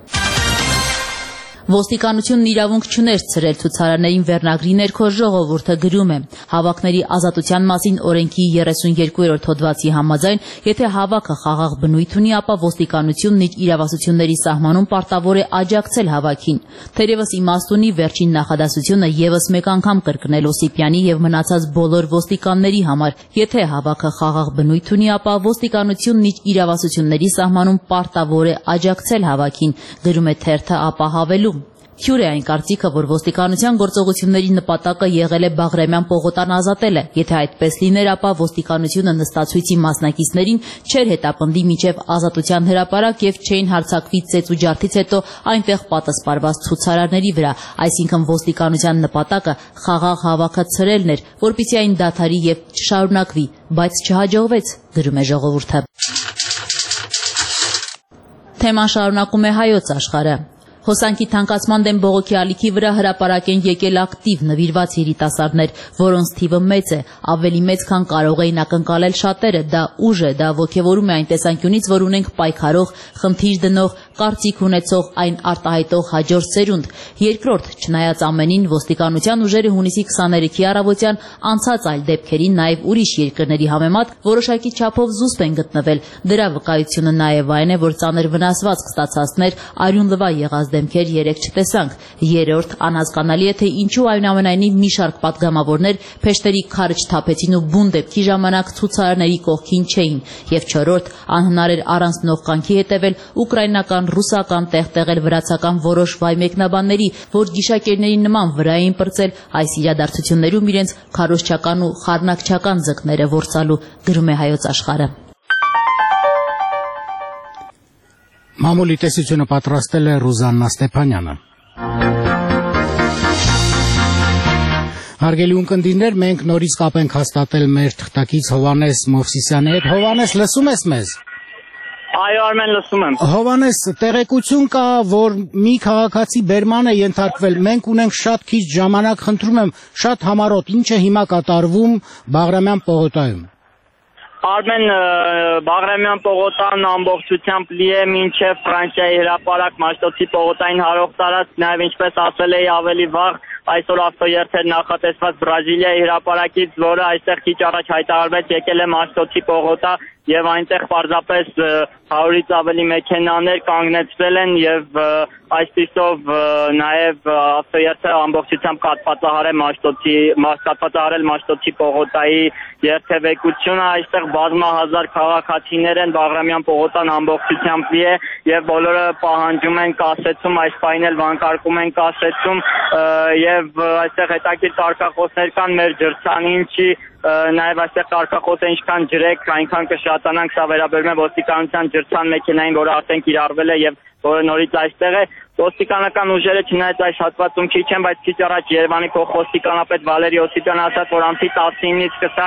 Ոստիկանությունն իրավունք չուներ ցրել ցուցարարներին վերնագրի ներքո ժողովուրդը գրում է. Հավաքների ազատության մասին օրենքի 32-րդ հոդվածի համաձայն, եթե հավաքը խաղաղ բնույթ ունի, ապա ոստիկանությունն իր իրավասությունների սահմանում պարտավոր է աջակցել հավաքին։ Թերևս իմաստ ունի վերջին նախադասությունը եւս մեկ անգամ կրկնել Օսիպյանի եւ մնացած բոլոր ոստիկանների համար. Եթե հավաքը խաղաղ բնույթ ունի, ապա ոստիկանությունն իր իրավասությունների սահմանում պարտավոր է աջակցել հավաքին, գրում է թերթը ապահավելու։ Հյուր է այն կարծիքը, որ ոստիկանության գործողությունների նպատակը եղել է Բաղրամյան պողոտան ազատելը։ Եթե այդպես լիներ, ապա ոստիկանությունը նստացույցի մասնակիցներին չէր հետապնդի մինչև ազատության հրապարակ եւ չէին հարձակվի ծեծ ու ջարդից հետո այնտեղ պատասպարված ցուցարարների վրա։ Այսինքն ոստիկանության նպատակը խաղաղ հավաքը ցրելն էր, որպեսզի այն դադարի եւ չշարունակվի, բայց չհաջողվեց, գրում է ժողովուրդը։ Թեման շարունակում է Հայոց աշխարհը։ Հոսանքի թանկացման դեմ բողոքի ալիքի վրա հրապարակ են եկել ակտիվ նվիրված երիտասարդներ, որոնց թիվը մեծ է, ավելի մեծ, քան կարող էին ակնկալել շատերը։ Դա ուժ է, դա ոգևորում է այն տեսանկյունից, որ ունենք պայքարող, խնդիր դնող, կարծիք ունեցող, այն արտահայտող հաջորդ սերունդ։ Երկրորդ, չնայած ամենին, ոստիկանության ուժերը հունիսի 23-ի առավոտյան անցած այլ դեպքերին, նաև ուրիշ երկրների համեմատ որոշակի չափով զուսպ են գտնվել։ Դրա վկայությունը նաև այն է, որ ծանր վնասվածք ստացածներ, արյուն լվա եղած դեմքեր երեք չտեսանք։ Երրորդ, անհասկանալի է, թե ինչու այնուամենայնիվ մի շարք պատգամավորներ փեշտերի քարը չթափեցին ու բուն դեպքի ժամանակ ցուցարարների կողքին չէին։ Եվ չորրորդ, անհնար էր առանց նողկանքի հետևել ուկրաինական, ռուսական, տեղտեղել վրացական որոշ վայ մեկնաբանների, որ գիշակերների նման վրա էին պրծել այս իրադարձություններում իրենց քարոզչական ու խառնակչական ձկները որսալու, գրում է Հայոց աշխարհը։ Մամուլի տեսությունը պատրաստել է Ռուզաննա Ստեփանյանը։ Հարգելի ունկնդիրներ, մենք նորից կապ ենք հաստատել մեր թղթակից Հովհաննես Մովսիսյանի հետ։ Հովհաննես, լսում ես մեզ։ Այո, Արմեն, լսում եմ։ Հովհաննես, տեղեկություն կա, որ մի քաղաքացի բերման է ենթարկվել։ Մենք ունենք շատ քիչ ժամանակ, խնդրում եմ, շատ համառոտ, ինչ է հիմա կատարվում Բաղրամյան պողոտայում։ Արմեն, Բաղրամյան պողոտան ամբողջությամբ լի է մինչև Ֆրանսիայի հրապարակ Մաշտոցի պողոտային հարող տարածք, նաև ինչպես ասել էի ավելի վաղ, այսօր ավտոերթեր նախատեսված Բրազիլիայի հրապարակից, որը այստեղ քիչ առաջ հայտարարվեց, եկել է Մաշտոցի պողոտա եւ այնտեղ պարզապես 100-ից ավելի մեքենաներ կանգնեցվել են եւ այսպիսով նաեւ ավտոերթը ամբողջությամբ կատվածահարել Մաշտոցի պողոտայի երթևեկությունը, այստեղ բազմահազար քաղաքացիներ են, Բաղրամյան պողոտան ամբողջությամբ լի է եւ բոլորը պահանջում են կասեցում, այս պահին էլ վանկարկում են կասեցում եւ այստեղ հետաքրքիր կարգախոսներ կան մեր ջրցանինչի նաև այստեղ կարգախոսը ինչքան ջրեք, այնքան կշատանանք, սա վերաբերում է ոստիկանության ջրցան մեքենային, որը արդեն կիրառվել է եւ որը նորից այստեղ է։ Ոստիկանական ուժերը չնայած այս հատվածում քիչ են, բայց քիչ առաջ Երևանի փոխոստիկանապետ Վալերի Օսիպյանը ասաց, որ ամսի 19-ից սկսած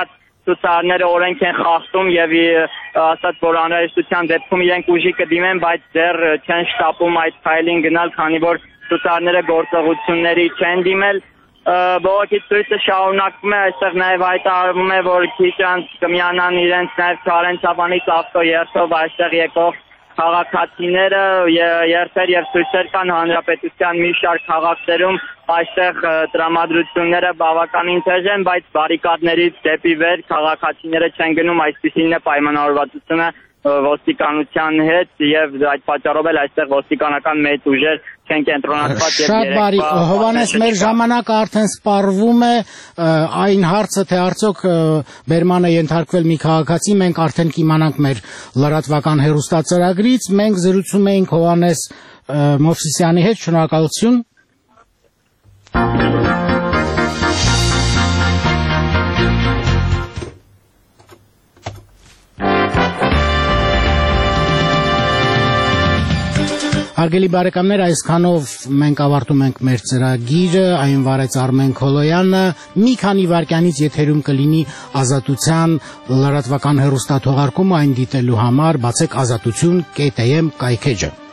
ցուցարարները օրենք են խախտում եւ ասած որ անհրաժեշտության դեպքում իրենք ուժի կդիմեն, բայց դեռ չեն շտապում այդ քայլին գնալ, քանի որ ցուցարարները գործողությունների չեն դիմել։ Բողոքի ցույցը շարունակվում է, այստեղ նաև հայտարարվում է, որ քիչ անց կմիանան իրենց նաև Չարենցավանից ավտոերթով այստեղ եկող քաղաքացիները, երթեր եւ ցույցեր կան հանրապետության մի շարք քաղաքներում, այստեղ տրամադրությունները բավականին թեժ են, բայց բարիկադներից դեպի վեր քաղաքացիները չեն գնում, այսպիսին է պայմանավորվածությունը ոստիկանության հետ եւ այդ պատճառով էլ այստեղ ոստիկանական մեծ ուժեր չեն կենտրոնացված եւ Շատ բարի, Հովհաննես, մեր ժամանակը արդեն սպառվում է, այն հարցը թե արդյոք բերման է ենթարկվել մի քաղաքացի, մենք արդեն կիմանանք մեր լրատվական հեռուստածրագրից, մենք զրուցում էինք Հովհաննես Մովսիսյանի հետ, շնորհակալություն։ Հարգելի բարեկամներ, այսքանով մենք ավարտում ենք մեր ծրագիրը, այն վարեց Արմեն Քոլոյանը, մի քանի վայրկյանից եթերում կլինի Ազատության լրատվական հեռուստաթողարկումը, այն դիտելու համար բացեք azatutun.am կայքեջը։